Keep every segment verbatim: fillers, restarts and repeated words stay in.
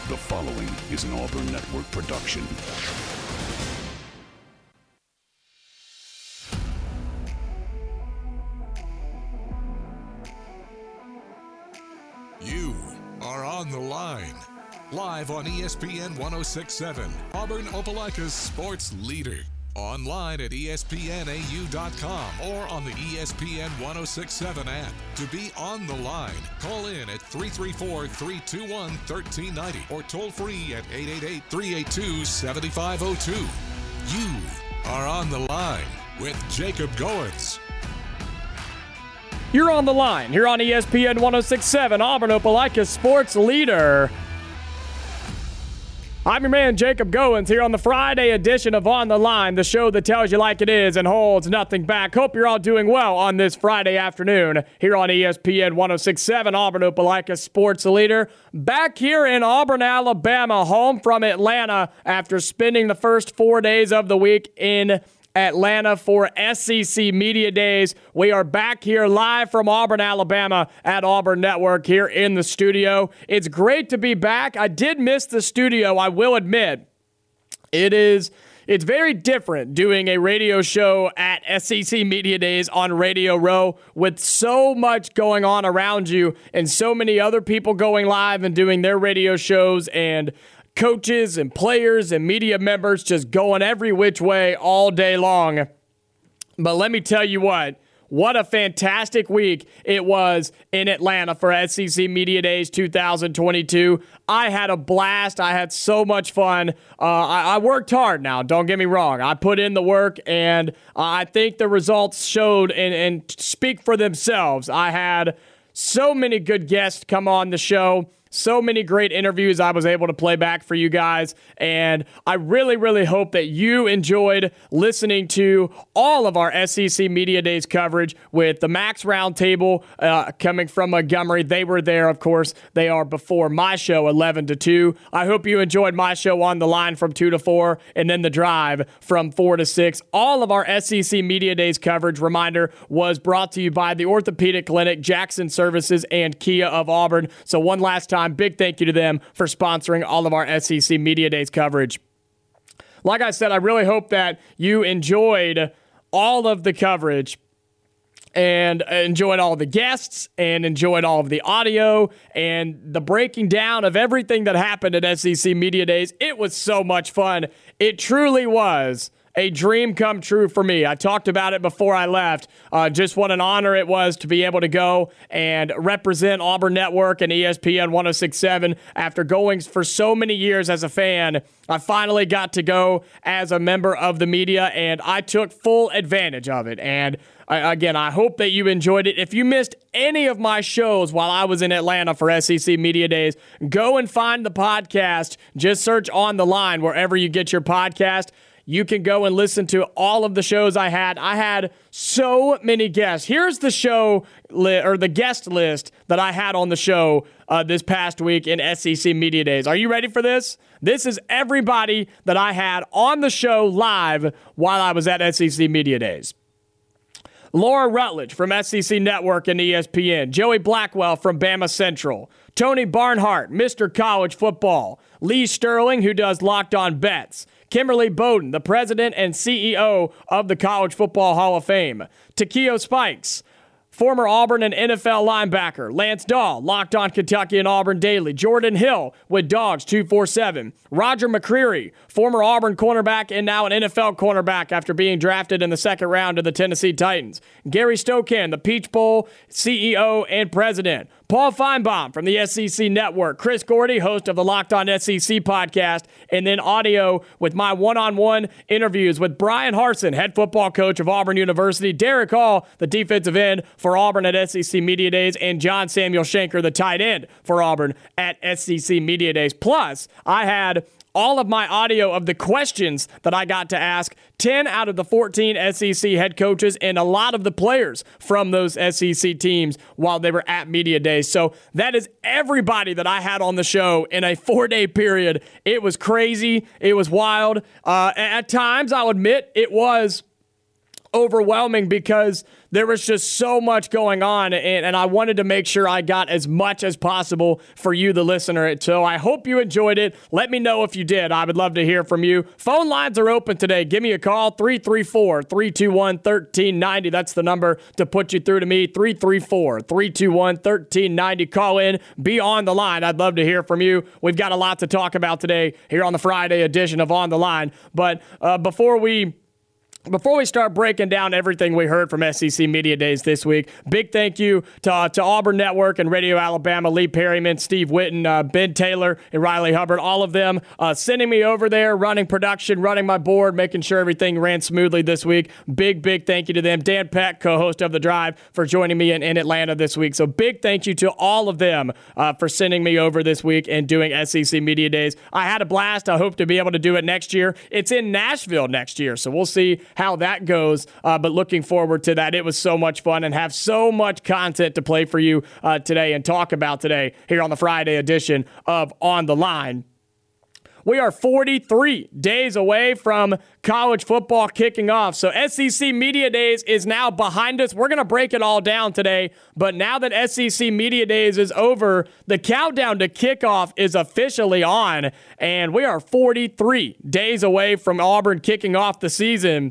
The following is an Auburn Network production. You are on the line. Live on E S P N one oh six point seven, Auburn Opelika's sports leader. Online at E S P N A U dot com or on the E S P N one oh six point seven app. To be on the line, call in at three three four, three two one, one three nine zero or toll free at eight eight eight, three eight two, seven five zero two. You are on the line with Jacob Goins. You're on the line here on E S P N one oh six point seven, Auburn Opelika's sports leader. I'm your man, Jacob Goins, here on the Friday edition of On the Line, the show that tells you like it is and holds nothing back. Hope you're all doing well on this Friday afternoon here on E S P N one oh six point seven, Auburn Opelika's sports leader. Back here in Auburn, Alabama, home from Atlanta after spending the first four days of the week in Atlanta for S E C Media Days. We are back here live from Auburn, Alabama at Auburn Network here in the studio. It's great to be back. I did miss the studio, I will admit. It is it's very different doing a radio show at S E C Media Days on Radio Row with so much going on around you and so many other people going live and doing their radio shows and coaches and players and media members just going every which way all day long. But let me tell you what, what a fantastic week it was in Atlanta for S E C Media Days two thousand twenty-two. I had a blast. I had so much fun. Uh, I, I worked hard now, don't get me wrong. I put in the work, and I think the results showed and, and speak for themselves. I had so many good guests come on the show. So many great interviews I was able to play back for you guys, and I really, really hope that you enjoyed listening to all of our S E C Media Days coverage with the Max Roundtable uh, coming from Montgomery. They were there, of course. They are before my show, eleven to two. I hope you enjoyed my show On the Line from two to four, and then The Drive from four to six. All of our S E C Media Days coverage, reminder, was brought to you by the Orthopedic Clinic, Jackson Services, and Kia of Auburn. So one last time, big thank you to them for sponsoring all of our S E C Media Days coverage. Like I said, I really hope that you enjoyed all of the coverage and enjoyed all the guests and enjoyed all of the audio and the breaking down of everything that happened at S E C Media Days. It was so much fun. It truly was a dream come true for me. I talked about it before I left. Uh, just what an honor it was to be able to go and represent Auburn Network and E S P N one oh six point seven after going for so many years as a fan. I finally got to go as a member of the media, and I took full advantage of it. And I, again, I hope that you enjoyed it. If you missed any of my shows while I was in Atlanta for S E C Media Days, go and find the podcast. Just search On the Line wherever you get your podcast. You can go and listen to all of the shows I had. I had so many guests. Here's the show li- or the guest list that I had on the show uh, this past week in S E C Media Days. Are you ready for this? This is everybody that I had on the show live while I was at S E C Media Days. Laura Rutledge from S E C Network and E S P N. Joey Blackwell from Bama Central. Tony Barnhart, Mister College Football. Lee Sterling, who does Locked On Bets. Kimberly Bowden, the president and C E O of the College Football Hall of Fame. Takeo Spikes, former Auburn and N F L linebacker. Lance Dahl, Locked On Kentucky and Auburn Daily. Jordan Hill with Dogs two forty-seven. Roger McCreary, former Auburn cornerback and now an N F L cornerback after being drafted in the second round of the Tennessee Titans. Gary Stokan, the Peach Bowl C E O and president. Paul Feinbaum from the S E C Network. Chris Gordy, host of the Locked On S E C podcast. And then audio with my one-on-one interviews with Brian Harsin, head football coach of Auburn University. Derek Hall, the defensive end for Auburn at S E C Media Days. And John Samuel Shanker, the tight end for Auburn at S E C Media Days. Plus, I had all of my audio of the questions that I got to ask ten out of the fourteen S E C head coaches and a lot of the players from those S E C teams while they were at Media Days. So that is everybody that I had on the show in a four-day period. It was crazy. It was wild. Uh, at times, I'll admit, it was overwhelming because there was just so much going on, and, and I wanted to make sure I got as much as possible for you, the listener. So I hope you enjoyed it. Let me know if you did. I would love to hear from you. Phone lines are open today. Give me a call, three three four, three two one, one three nine zero. That's the number to put you through to me, three three four, three two one, one three nine zero. Call in, be on the line. I'd love to hear from you. We've got a lot to talk about today here on the Friday edition of On the Line. But uh, before we... Before we start breaking down everything we heard from S E C Media Days this week, big thank you to, uh, to Auburn Network and Radio Alabama, Lee Perryman, Steve Witten, uh, Ben Taylor, and Riley Hubbard, all of them uh, sending me over there, running production, running my board, making sure everything ran smoothly this week. Big, big thank you to them. Dan Peck, co-host of The Drive, for joining me in, in Atlanta this week. So big thank you to all of them uh, for sending me over this week and doing S E C Media Days. I had a blast. I hope to be able to do it next year. It's in Nashville next year, so we'll see how that goes, uh, but looking forward to that. It was so much fun and have so much content to play for you uh, today and talk about today here on the Friday edition of On the Line. We are forty-three days away from college football kicking off. So S E C Media Days is now behind us. We're going to break it all down today. But now that S E C Media Days is over, the countdown to kickoff is officially on. And we are forty-three days away from Auburn kicking off the season.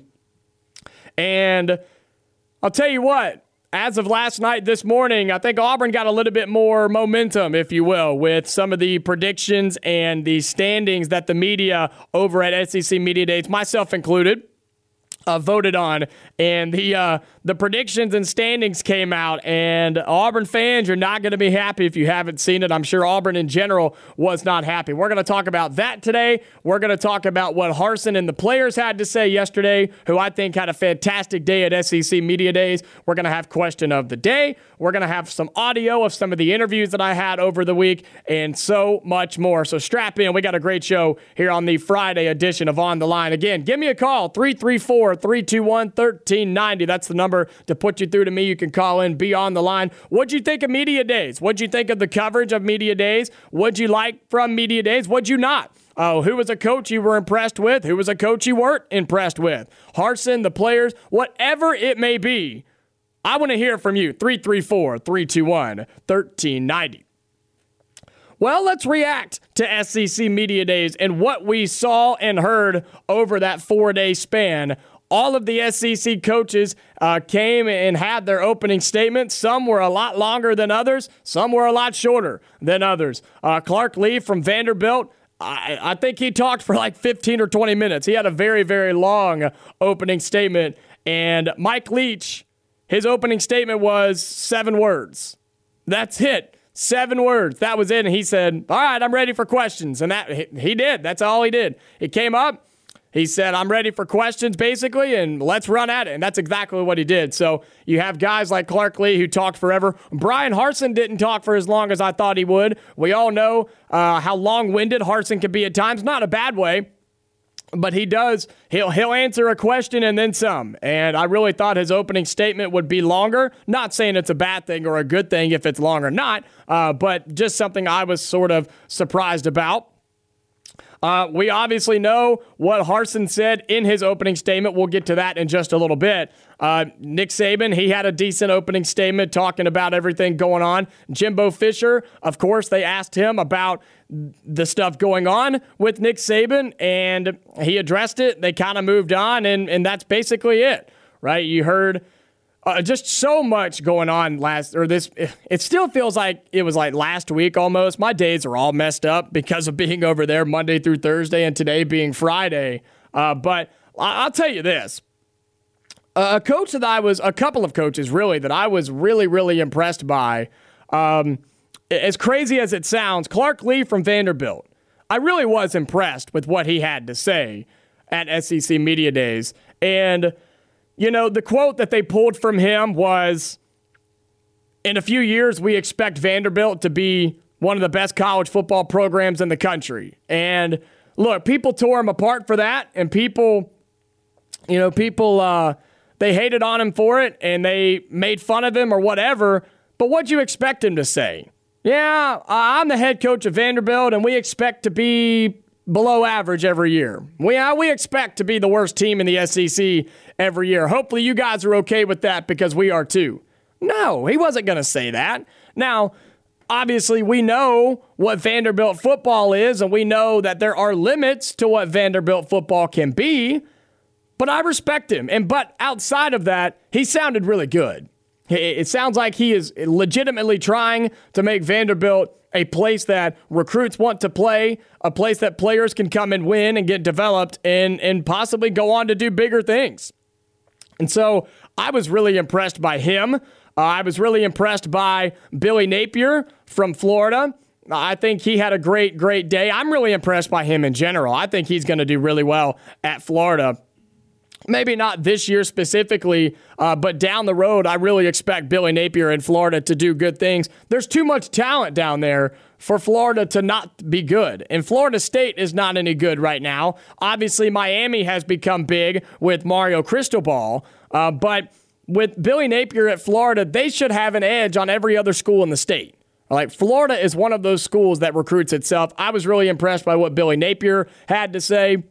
And I'll tell you what, as of last night, this morning, I think Auburn got a little bit more momentum, if you will, with some of the predictions and the standings that the media over at S E C Media Days, myself included, uh, voted on. And the uh, the predictions and standings came out, and Auburn fans, you're not going to be happy if you haven't seen it. I'm sure Auburn in general was not happy. We're going to talk about that today. We're going to talk about what Harsin and the players had to say yesterday, who I think had a fantastic day at S E C Media Days. We're going to have question of the day. We're going to have some audio of some of the interviews that I had over the week, and so much more. So strap in. We got a great show here on the Friday edition of On the Line. Again, give me a call, three three four, three two one, one three nine zero. That's the number to put you through to me. You can call in, be on the line. What'd you think of Media Days? What'd you think of the coverage of Media Days? What'd you like from Media Days? What'd you not? Oh, who was a coach you were impressed with? Who was a coach you weren't impressed with? Harsin, the players, whatever it may be, I want to hear from you. three three four, three two one, one three nine zero. Well, let's react to S E C Media Days and what we saw and heard over that four-day span. All of the S E C coaches uh, came and had their opening statements. Some were a lot longer than others. Some were a lot shorter than others. Uh, Clark Lea from Vanderbilt, I, I think he talked for like fifteen or twenty minutes. He had a very, very long opening statement. And Mike Leach, his opening statement was seven words. That's it. Seven words. That was it. And he said, all right, I'm ready for questions. And that he, he did. That's all he did. He came up. He said, I'm ready for questions, basically, and let's run at it. And that's exactly what he did. So you have guys like Clark Lea who talked forever. Brian Harsin didn't talk for as long as I thought he would. We all know uh, how long-winded Harsin can be at times. Not a bad way, but he does. He'll, he'll answer a question and then some. And I really thought his opening statement would be longer. Not saying it's a bad thing or a good thing if it's long or not, uh, but just something I was sort of surprised about. Uh, we obviously know what Harsin said in his opening statement. We'll get to that in just a little bit. Uh, Nick Saban, he had a decent opening statement talking about everything going on. Jimbo Fisher, of course, they asked him about the stuff going on with Nick Saban, and he addressed it. They kind of moved on, and, and that's basically it, right? You heard Uh, just so much going on last, or this, it still feels like it was like last week almost. My days are all messed up because of being over there Monday through Thursday and today being Friday. Uh, but I'll tell you this. A coach that I was, a couple of coaches really, that I was really, really impressed by, um, as crazy as it sounds, Clark Lea from Vanderbilt. I really was impressed with what he had to say at S E C Media Days. And you know, the quote that they pulled from him was, in a few years, we expect Vanderbilt to be one of the best college football programs in the country. And look, people tore him apart for that, and people, you know, people, uh, they hated on him for it, and they made fun of him or whatever. But what'd you expect him to say? Yeah, I'm the head coach of Vanderbilt, and we expect to be below average every year. We, uh, we expect to be the worst team in the S E C every year. Hopefully you guys are okay with that because we are too. No, he wasn't going to say that. Now, obviously, we know what Vanderbilt football is, and we know that there are limits to what Vanderbilt football can be, but I respect him. And but outside of that, he sounded really good. It sounds like he is legitimately trying to make Vanderbilt a place that recruits want to play, a place that players can come and win and get developed and, and possibly go on to do bigger things. And so I was really impressed by him. Uh, I was really impressed by Billy Napier from Florida. I think he had a great, great day. I'm really impressed by him in general. I think he's going to do really well at Florida. Maybe not this year specifically, uh, but down the road, I really expect Billy Napier in Florida to do good things. There's too much talent down there for Florida to not be good. And Florida State is not any good right now. Obviously, Miami has become big with Mario Cristobal, uh, but with Billy Napier at Florida, they should have an edge on every other school in the state. Like, Florida is one of those schools that recruits itself. I was really impressed by what Billy Napier had to say.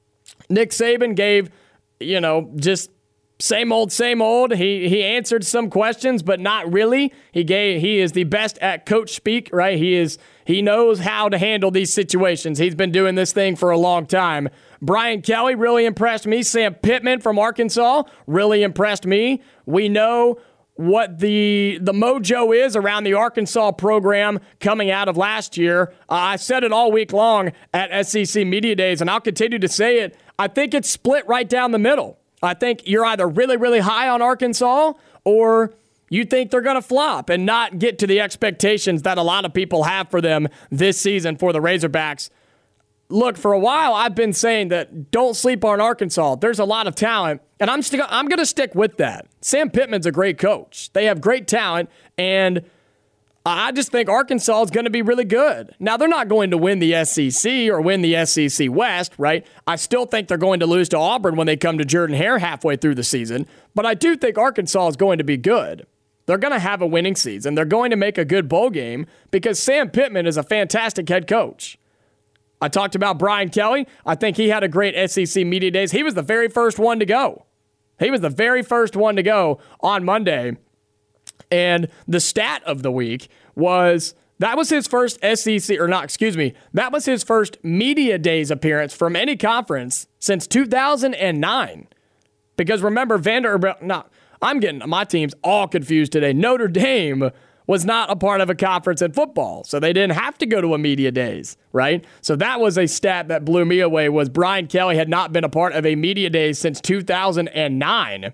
Nick Saban gave, you know, just same old, same old. He he answered some questions, but not really. He gave he is the best at coach speak, right? He is he knows how to handle these situations. He's been doing this thing for a long time. Brian Kelly really impressed me. Sam Pittman from Arkansas really impressed me. We know what the the mojo is around the Arkansas program coming out of last year. Uh, I said it all week long at S E C Media Days, and I'll continue to say it. I think it's split right down the middle. I think you're either really, really high on Arkansas or you think they're going to flop and not get to the expectations that a lot of people have for them this season for the Razorbacks. Look, for a while, I've been saying that don't sleep on Arkansas. There's a lot of talent, and I'm st- I'm going to stick with that. Sam Pittman's a great coach. They have great talent, and I just think Arkansas is going to be really good. Now, they're not going to win the S E C or win the S E C West, right? I still think they're going to lose to Auburn when they come to Jordan-Hare halfway through the season, but I do think Arkansas is going to be good. They're going to have a winning season. They're going to make a good bowl game because Sam Pittman is a fantastic head coach. I talked about Brian Kelly. I think he had a great S E C Media Days. He was the very first one to go. He was the very first one to go on Monday. And the stat of the week was that was his first S E C, or not, excuse me, that was his first Media Days appearance from any conference since two thousand nine. Because remember, Vanderbilt, no, I'm getting my teams all confused today. Notre Dame was not a part of a conference in football, so they didn't have to go to a Media Days, right? So that was a stat that blew me away, was Brian Kelly had not been a part of a Media Days since two thousand nine.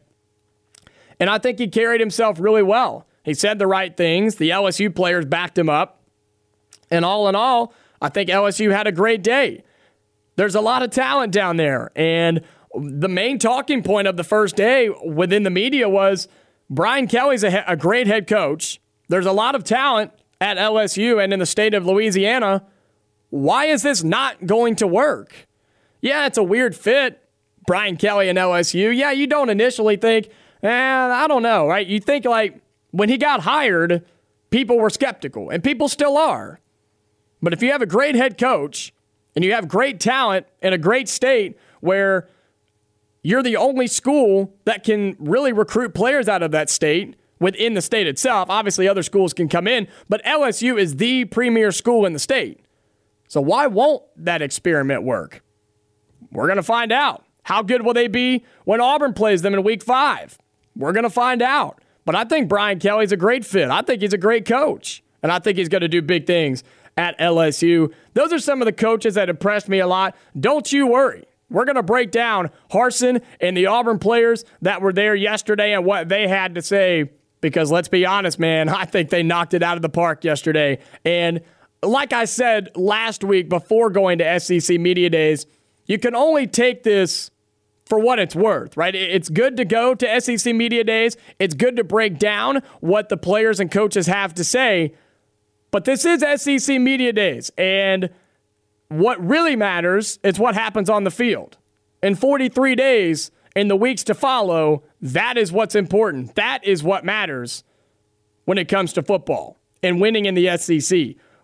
And I think he carried himself really well. He said the right things. The L S U players backed him up. And all in all, I think L S U had a great day. There's a lot of talent down there. And the main talking point of the first day within the media was Brian Kelly's a, a great head coach. There's a lot of talent at L S U and in the state of Louisiana. Why is this not going to work? Yeah, it's a weird fit, Brian Kelly and L S U. Yeah, you don't initially think, eh, I don't know, right? You think like when he got hired, people were skeptical, and people still are. But if you have a great head coach and you have great talent in a great state where you're the only school that can really recruit players out of that state within the state itself, obviously other schools can come in, but L S U is the premier school in the state. So why won't that experiment work? We're going to find out. How good will they be when Auburn plays them in week five? We're going to find out. But I think Brian Kelly's a great fit. I think he's a great coach. And I think he's going to do big things at L S U. Those are some of the coaches that impressed me a lot. Don't you worry. We're going to break down Harsin and the Auburn players that were there yesterday and what they had to say. Because let's be honest, man, I think they knocked it out of the park yesterday. And like I said last week before going to S E C Media Days, you can only take this for what it's worth, right? It's good to go to S E C Media Days. It's good to break down what the players and coaches have to say. But this is S E C Media Days, and what really matters is what happens on the field. In forty-three days, in the weeks to follow, that is what's important. That is what matters when it comes to football and winning in the S E C.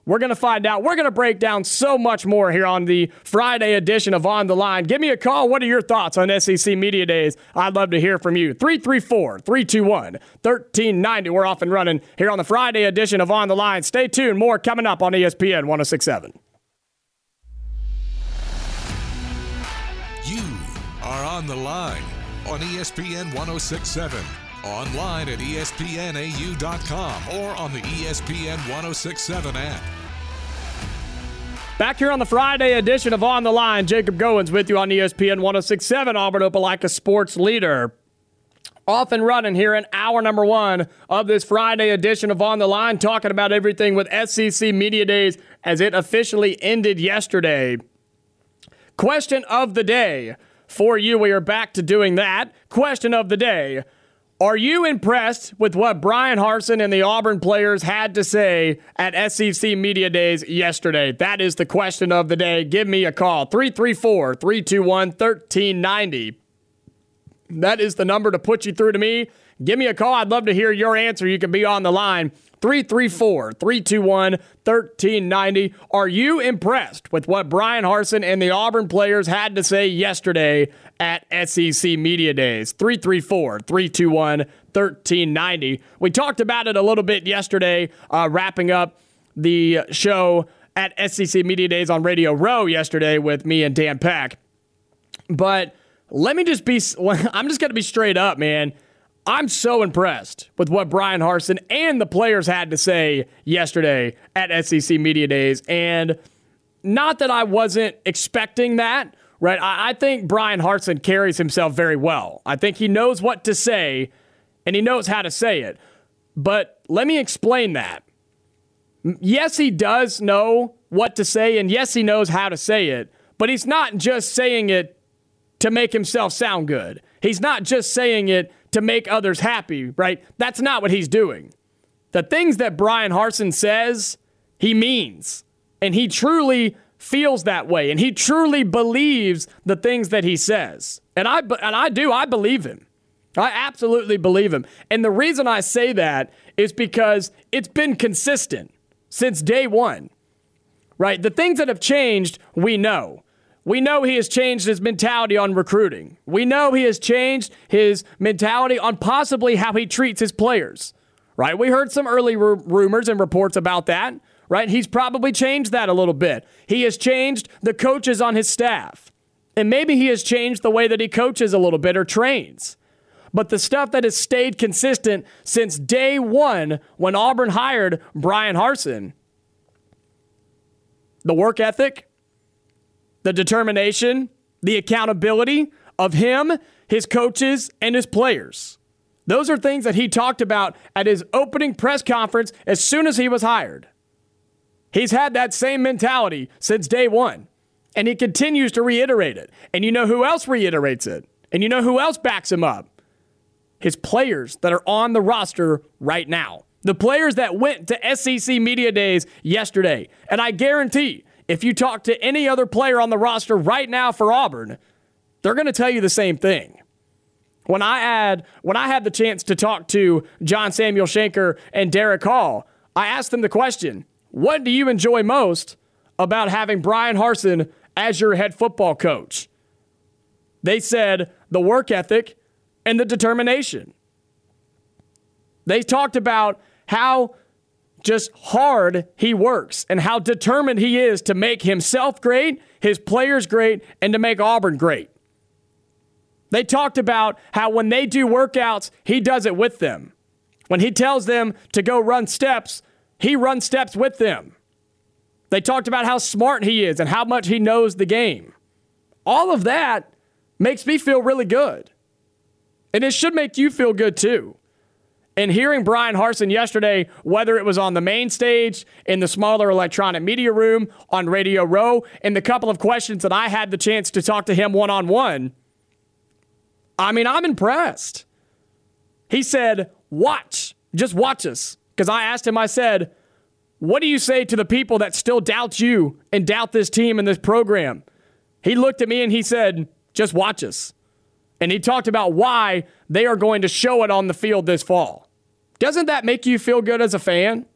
We're going to find out. We're going to break down so much more here on the Friday edition of On the Line. Give me a call. What are your thoughts on S E C Media Days? I'd love to hear from you. three three four, three two one, one three nine zero. We're off and running here on the Friday edition of On the Line. Stay tuned. More coming up on E S P N one oh six point seven. You are on the line on E S P N one oh six point seven. Online at E S P N A U dot com or on the E S P N one oh six point seven app. Back here on the Friday edition of On the Line, Jacob Goins with you on E S P N one oh six point seven, Auburn Opelika Sports Leader. Off and running here in hour number one of this Friday edition of On the Line, talking about everything with S E C Media Days as it officially ended yesterday. Question of the day for you. We are back to doing that. Question of the day. Are you impressed with what Bryan Harsin and the Auburn players had to say at S E C Media Days yesterday? That is the question of the day. Give me a call. three three four, three two one, one three nine zero. That is the number to put you through to me. Give me a call. I'd love to hear your answer. You can be on the line. three three four, three two one, one three nine zero. Are you impressed with what Bryan Harsin and the Auburn players had to say yesterday at S E C Media Days? three three four, three two one, one three nine zero. We talked about it a little bit yesterday, uh, wrapping up the show at S E C Media Days on Radio Row yesterday with me and Dan Peck. But let me just be, I'm just going to be straight up, man. I'm so impressed with what Bryan Harsin and the players had to say yesterday at S E C Media Days. And not that I wasn't expecting that, right? I, I think Bryan Harsin carries himself very well. I think he knows what to say, and he knows how to say it. But let me explain that. Yes, he does know what to say, and yes, he knows how to say it, but he's not just saying it to make himself sound good. He's not just saying it to make others happy, right? That's not what he's doing. The things that Bryan Harsin says, he means. And he truly feels that way. And he truly believes the things that he says. And I, and I do, I believe him. I absolutely believe him. And the reason I say that is because it's been consistent since day one, right? The things that have changed, we know. We know he has changed his mentality on recruiting. We know he has changed his mentality on possibly how he treats his players, right? We heard some early r- rumors and reports about that, right? He's probably changed that a little bit. He has changed the coaches on his staff. And maybe he has changed the way that he coaches a little bit or trains. But the stuff that has stayed consistent since day one when Auburn hired Bryan Harsin, the work ethic, the determination, the accountability of him, his coaches, and his players. Those are things that he talked about at his opening press conference as soon as he was hired. He's had that same mentality since day one, and he continues to reiterate it. And you know who else reiterates it? And you know who else backs him up? His players that are on the roster right now. The players that went to S E C Media Days yesterday. And I guarantee if you talk to any other player on the roster right now for Auburn, they're going to tell you the same thing. When I had when I had the chance to talk to John Samuel Shenker and Derek Hall, I asked them the question, what do you enjoy most about having Bryan Harsin as your head football coach? They said the work ethic and the determination. They talked about how just hard he works and how determined he is to make himself great, his players great, and to make Auburn great. They talked about how when they do workouts, he does it with them. When he tells them to go run steps, he runs steps with them. They talked about how smart he is and how much he knows the game. All of that makes me feel really good. And it should make you feel good too. And hearing Bryan Harsin yesterday, whether it was on the main stage, in the smaller electronic media room, on Radio Row, and the couple of questions that I had the chance to talk to him one-on-one, I mean, I'm impressed. He said, watch, just watch us. Because I asked him, I said, what do you say to the people that still doubt you and doubt this team and this program? He looked at me and he said, just watch us. And he talked about why they are going to show it on the field this fall. Doesn't that make you feel good as a fan?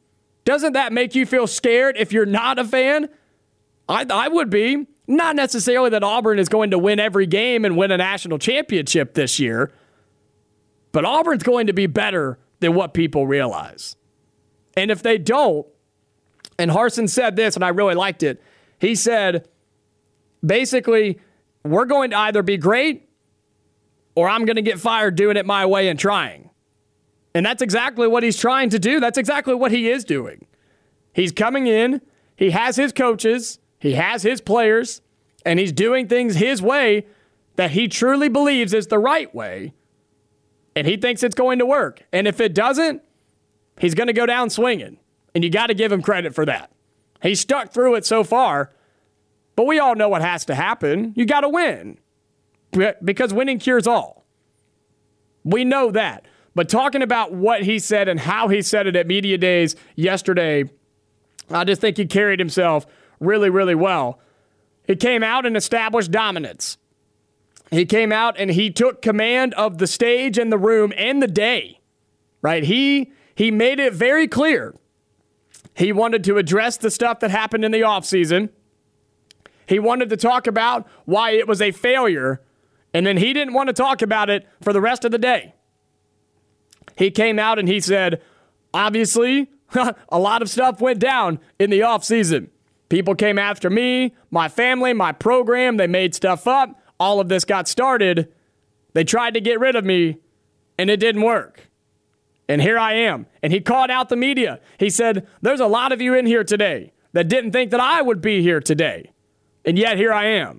Doesn't that make you feel scared if you're not a fan? I, I would be. Not necessarily that Auburn is going to win every game and win a national championship this year, but Auburn's going to be better than what people realize. And if they don't, and Harsin said this, and I really liked it, he said, basically, we're going to either be great or I'm going to get fired doing it my way and trying. And that's exactly what he's trying to do. That's exactly what he is doing. He's coming in, he has his coaches, he has his players, and he's doing things his way that he truly believes is the right way, and he thinks it's going to work. And if it doesn't, he's going to go down swinging, and you got to give him credit for that. He's stuck through it so far, but we all know what has to happen. You got to win, because winning cures all. We know that. But talking about what he said and how he said it at Media Days yesterday, I just think he carried himself really, really well. He came out and established dominance. He came out and he took command of the stage and the room and the day, right? He he made it very clear. He wanted to address the stuff that happened in the offseason. He wanted to talk about why it was a failure, and then he didn't want to talk about it for the rest of the day. He came out and he said, obviously, a lot of stuff went down in the offseason. People came after me, my family, my program. They made stuff up. All of this got started. They tried to get rid of me, and it didn't work. And here I am. And he called out the media. He said, there's a lot of you in here today that didn't think that I would be here today. And yet here I am.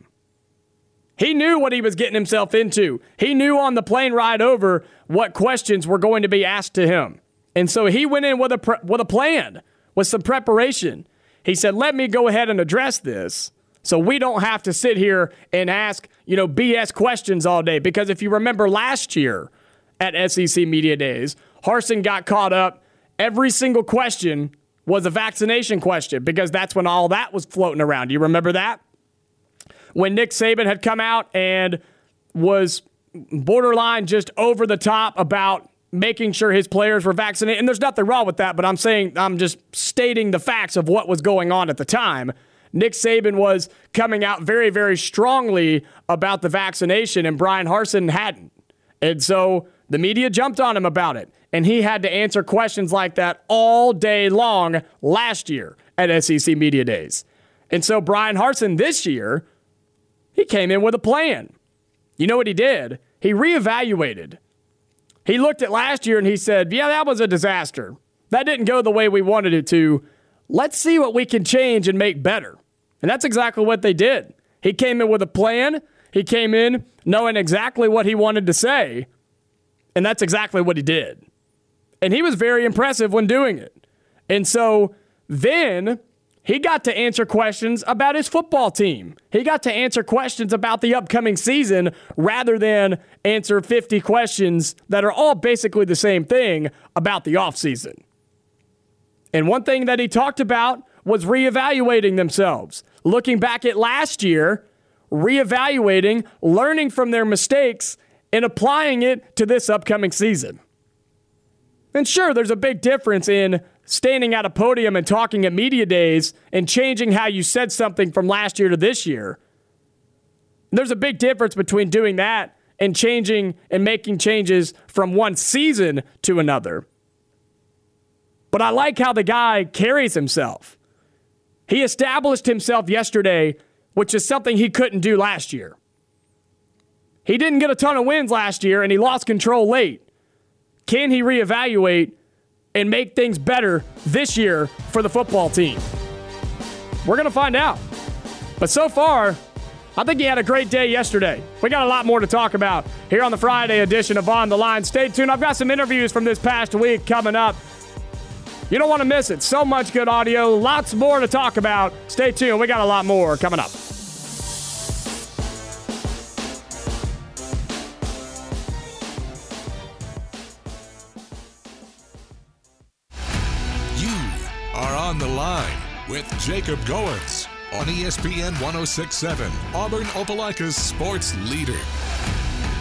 He knew what he was getting himself into. He knew on the plane ride over what questions were going to be asked to him. And so he went in with a pre- with a plan, with some preparation. He said, let me go ahead and address this so we don't have to sit here and ask, you know, B S questions all day. Because if you remember last year at S E C Media Days, Harsin got caught up. Every single question was a vaccination question because that's when all that was floating around. Do you remember that? When Nick Saban had come out and was borderline just over the top about making sure his players were vaccinated. And there's nothing wrong with that, but I'm saying, I'm just stating the facts of what was going on at the time. Nick Saban was coming out very, very strongly about the vaccination, and Brian Harsin hadn't. And so the media jumped on him about it, and he had to answer questions like that all day long last year at S E C Media Days. And so Brian Harsin this year, he came in with a plan. You know what he did? He reevaluated. He looked at last year and he said, yeah, that was a disaster. That didn't go the way we wanted it to. Let's see what we can change and make better. And that's exactly what they did. He came in with a plan. He came in knowing exactly what he wanted to say. And that's exactly what he did. And he was very impressive when doing it. And so then he got to answer questions about his football team. He got to answer questions about the upcoming season rather than answer fifty questions that are all basically the same thing about the offseason. And one thing that he talked about was reevaluating themselves. Looking back at last year, reevaluating, learning from their mistakes, and applying it to this upcoming season. And sure, there's a big difference in standing at a podium and talking at media days and changing how you said something from last year to this year. There's a big difference between doing that and changing and making changes from one season to another. But I like how the guy carries himself. He established himself yesterday, which is something he couldn't do last year. He didn't get a ton of wins last year, and he lost control late. Can he reevaluate and make things better this year for the football team? We're going to find out. But so far, I think he had a great day yesterday. We got a lot more to talk about here on the Friday edition of On the Line. Stay tuned. I've got some interviews from this past week coming up. You don't want to miss it. So much good audio. Lots more to talk about. Stay tuned. We got a lot more coming up. On the Line with Jacob Goins on E S P N one oh six point seven, Auburn Opelika's sports leader.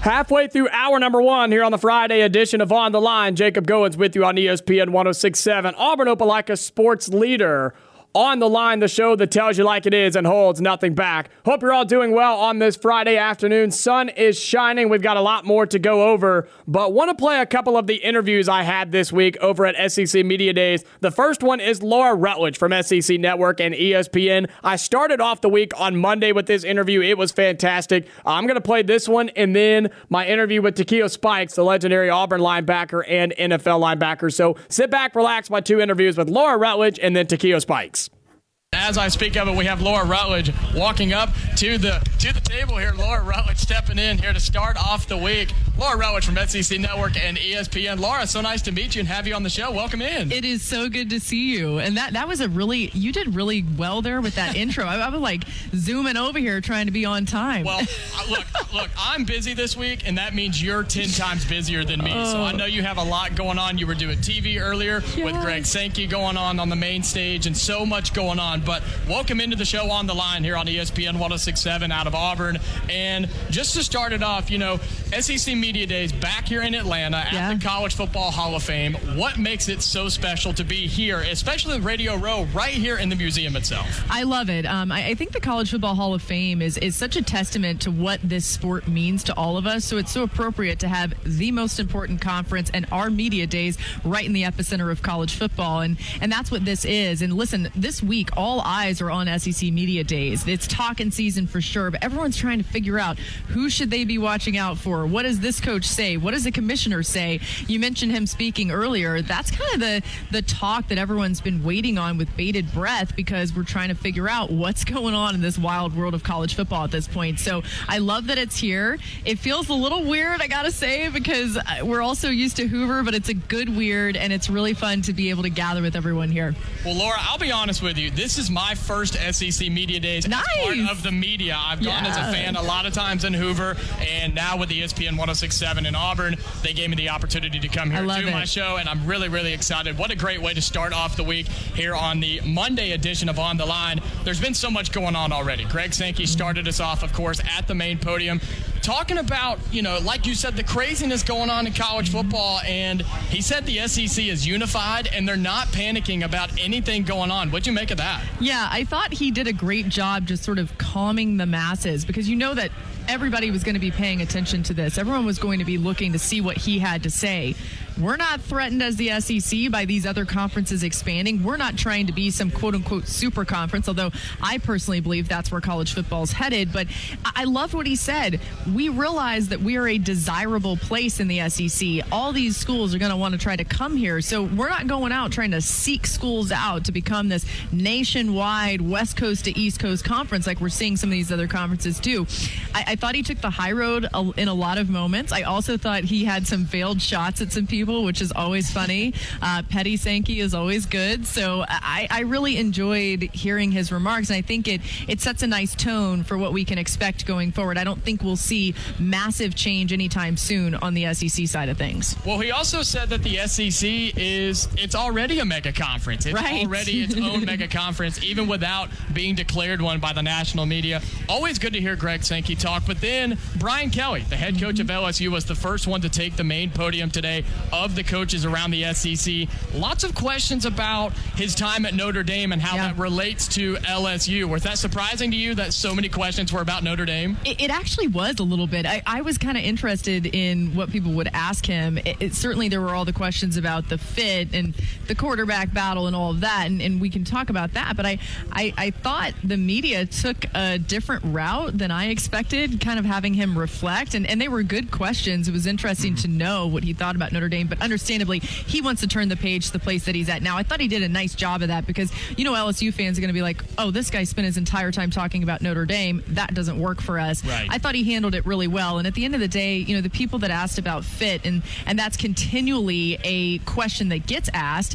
Halfway through hour number one here on the Friday edition of On the Line. Jacob Goins with you on E S P N one oh six point seven. Auburn Opelika sports leader. On the Line, the show that tells you like it is and holds nothing back. Hope you're all doing well on this Friday afternoon. Sun is shining. We've got a lot more to go over, but want to play a couple of the interviews I had this week over at S E C Media Days. The first one is Laura Rutledge from S E C Network and E S P N. I started off the week on Monday with this interview. It was fantastic. I'm going to play this one and then my interview with Takeo Spikes, the legendary Auburn linebacker and N F L linebacker. So sit back, relax, my two interviews with Laura Rutledge and then Takeo Spikes. As I speak of it, we have Laura Rutledge walking up to the to the table here. Laura Rutledge stepping in here to start off the week. Laura Rutledge from S E C Network and E S P N. Laura, so nice to meet you and have you on the show. Welcome in. It is so good to see you. And that, that was a really, you did really well there with that intro. I, I was like zooming over here trying to be on time. Well, look, look, I'm busy this week, and that means you're ten times busier than me. Oh. So I know you have a lot going on. You were doing T V earlier yes. with Greg Sankey going on on the main stage and so much going on. But welcome into the show On the Line here on E S P N one oh six point seven out of Auburn. And just to start it off, you know, S E C Media Days back here in Atlanta at yeah. the College Football Hall of Fame. What makes it so special to be here, especially Radio Row, right here in the museum itself? I love it. Um, I, I think the College Football Hall of Fame is, is such a testament to what this sport means to all of us. So it's so appropriate to have the most important conference and our media days right in the epicenter of college football. And, and that's what this is. And listen, this week, all eyes are on S E C Media Days. It's talking season for sure, but everyone's trying to figure out who should they be watching out for? What does this coach say? What does the commissioner say? You mentioned him speaking earlier. That's kind of the, the talk that everyone's been waiting on with bated breath because we're trying to figure out what's going on in this wild world of college football at this point. So I love that it's here. It feels a little weird, I gotta say, because we're also used to Hoover, but it's a good weird, and it's really fun to be able to gather with everyone here. Well, Laura, I'll be honest with you. This is my first S E C Media Days nice. as part of the media. I've gone yeah. as a fan a lot of times in Hoover, and now with E S P N one oh six point seven in Auburn, they gave me the opportunity to come here and do it. my show, and I'm really, really excited. What a great way to start off the week here on the Monday edition of On the Line. There's been so much going on already. Greg Sankey started us off, of course, at the main podium, talking about, you know, like you said, the craziness going on in college football, and he said the S E C is unified, and they're not panicking about anything going on. What'd you make of that? Yeah, I thought he did a great job just sort of calming the masses, because you know that everybody was going to be paying attention to this. Everyone was going to be looking to see what he had to say. We're not threatened as the S E C by these other conferences expanding. We're not trying to be some quote-unquote super conference, although I personally believe that's where college football is headed. But I loved what he said. We realize that we are a desirable place in the S E C. All these schools are going to want to try to come here. So we're not going out trying to seek schools out to become this nationwide West Coast to East Coast conference like we're seeing some of these other conferences do. I, I thought he took the high road in a lot of moments. I also thought he had some veiled shots at some people, which is always funny. Uh, Petty Sankey is always good. So I, I really enjoyed hearing his remarks, and I think it, it sets a nice tone for what we can expect going forward. I don't think we'll see massive change anytime soon on the S E C side of things. Well, he also said that the S E C is, it's already a mega conference. It's right. already its own mega conference, even without being declared one by the national media. Always good to hear Greg Sankey talk. But then Brian Kelly, the head coach of L S U, was the first one to take the main podium today of the coaches around the S E C. Lots of questions about his time at Notre Dame and how yeah. that relates to L S U. Was that surprising to you that so many questions were about Notre Dame? It, it actually was a little bit. I, I was kind of interested in what people would ask him. It, it, certainly there were all the questions about the fit and the quarterback battle and all of that, and, and we can talk about that. But I, I, I thought the media took a different route than I expected, kind of having him reflect, and, and they were good questions. It was interesting to know what he thought about Notre Dame, but understandably, he wants to turn the page to the place that he's at now. I thought he did a nice job of that because, you know, L S U fans are going to be like, oh, this guy spent his entire time talking about Notre Dame. That doesn't work for us. Right. I thought he handled it really well. And at the end of the day, you know, the people that asked about fit, and, and that's continually a question that gets asked,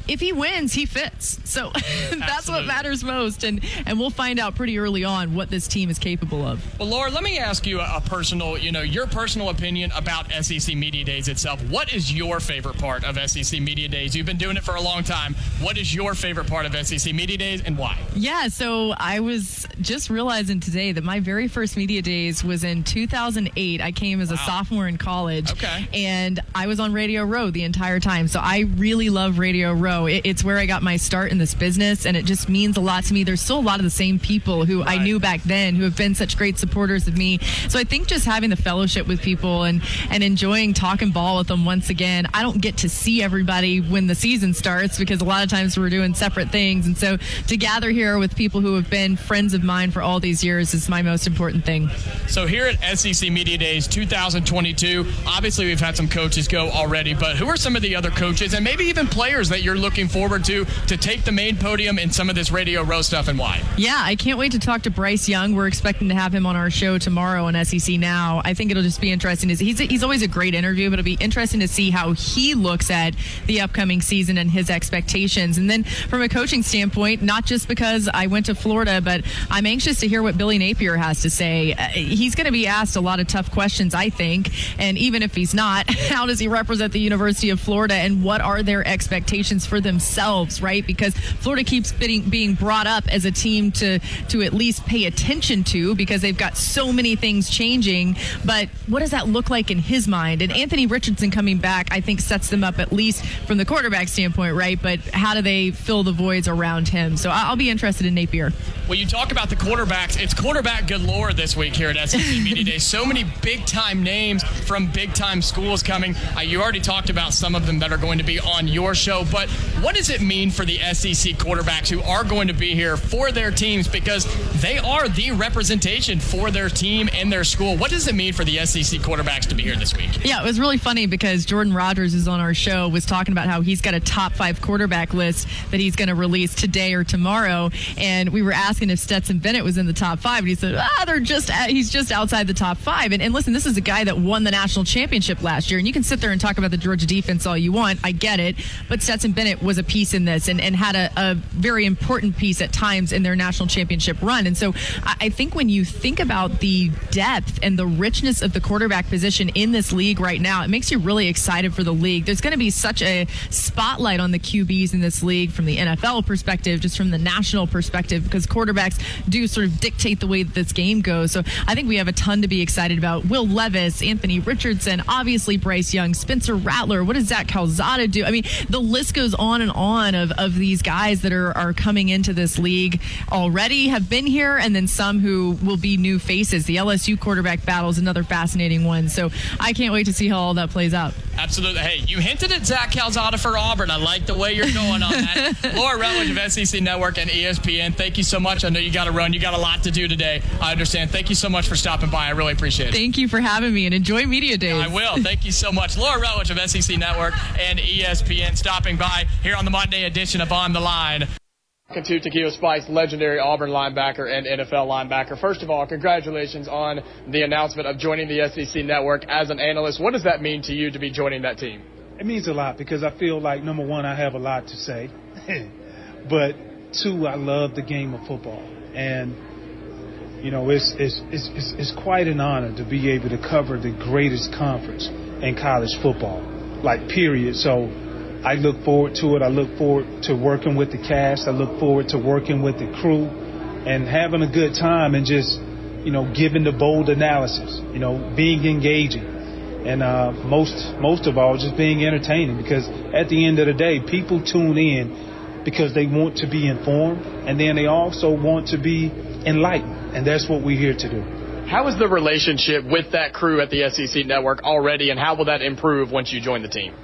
if he wins, he fits. So that's Absolutely. what matters most. And, and we'll find out pretty early on what this team is capable of. Well, Laura, let me ask you a, a personal, you know, your personal opinion about S E C Media Days itself. What is your favorite part of S E C Media Days? You've been doing it for a long time. What is your favorite part of S E C Media Days and why? Yeah, so I was just realizing today that my very first Media Days was in two thousand eight. I came as a Wow. sophomore in college. Okay. And I was on Radio Row the entire time. So I really love Radio Row. It, it's where I got my start in this business, and it just means a lot to me. There's still a lot of the same people who Right. I knew back then who have been such great supporters of me. So I think just having the fellowship with people and, and enjoying talking ball with them once again. I don't get to see everybody when the season starts because a lot of times we're doing separate things. And so to gather here with people who have been friends of mine for all these years is my most important thing. So here at S E C Media Days two thousand twenty-two, obviously we've had some coaches go already, but who are some of the other coaches and maybe even players that you're looking forward to to take the main podium in some of this Radio Row stuff and why? Yeah, I can't wait to talk to Bryce Young. We're expecting to have him on our show tomorrow on S E C Now. I think it'll just be interesting. To see. He's, he's always a great interview, but it'll be interesting to see how he looks at the upcoming season and his expectations. And then from a coaching standpoint, not just because I went to Florida, but I'm anxious to hear what Billy Napier has to say. Uh, he's going to be asked a lot of tough questions, I think. And even if he's not, how does he represent the University of Florida and what are their expectations for themselves, right? Because Florida keeps being, being brought up as a team to, to at least pay attention to because they've got so many things changing. But what does that look like in his mind? And Anthony Richardson coming back, I think, sets them up at least from the quarterback standpoint, right? But how do they fill the voids around him? So I'll be interested in Napier. Well, you talk about the quarterbacks. It's quarterback galore this week here at S E C Media Day. So many big-time names from big-time schools coming. Uh, you already talked about some of them that are going to be on your show. But what does it mean for the S E C quarterbacks who are going to be here for their teams because they are the representation for their team and their school? What does it mean for the S E C quarterbacks to be here this week? Yeah, it was really funny because Jordan Rogers is on our show, was talking about how he's got a top five quarterback list that he's going to release today or tomorrow. And we were asking if Stetson Bennett was in the top five. And he said, ah, they're just, he's just outside the top five. And, and listen, this is a guy that won the national championship last year. And you can sit there and talk about the Georgia defense all you want. I get it. But Stetson Bennett was a piece in this and, and had a, a very important piece at times in their national championship run. And so I, I think when you think about the depth and the richness of the quarterback position in this league right now, it makes you really excited for the league. There's going to be such a spotlight on the Q Bs in this league from the N F L perspective, just from the national perspective, because quarterbacks do sort of dictate the way that this game goes. So I think we have a ton to be excited about. Will Levis, Anthony Richardson, obviously Bryce Young, Spencer Rattler. What does Zach Calzada do? I mean, the list goes on and on of, of these guys that are, are coming into this league already, have been here, and then some who will be new faces. The L S U quarterback battle is another fascinating one. So I can't wait to see how all that plays out. Absolutely. Hey, you hinted at Zach Calzada for Auburn. I like the way you're going on that. Laura Rutledge of S E C Network and E S P N, thank you so much. I know you got to run. You got a lot to do today. I understand. Thank you so much for stopping by. I really appreciate it. Thank you for having me, and enjoy Media Days. I will. Thank you so much. Laura Rutledge of S E C Network and E S P N stopping by here on the Monday edition of On the Line. To Takeo Spice, legendary Auburn linebacker and N F L linebacker. First of all, congratulations on the announcement of joining the S E C Network as an analyst. What does that mean to you to be joining that team? It means a lot because I feel like, number one, I have a lot to say. But, two, I love the game of football. And, you know, it's, it's, it's, it's, it's quite an honor to be able to cover the greatest conference in college football, like, period. So I look forward to it. I look forward to working with the cast. I look forward to working with the crew and having a good time and just, you know, giving the bold analysis, you know, being engaging. And uh, most most of all, just being entertaining, because at the end of the day, people tune in because they want to be informed, and then they also want to be enlightened, and that's what we're here to do. How is the relationship with that crew at the S E C Network already, and how will that improve once you join the team?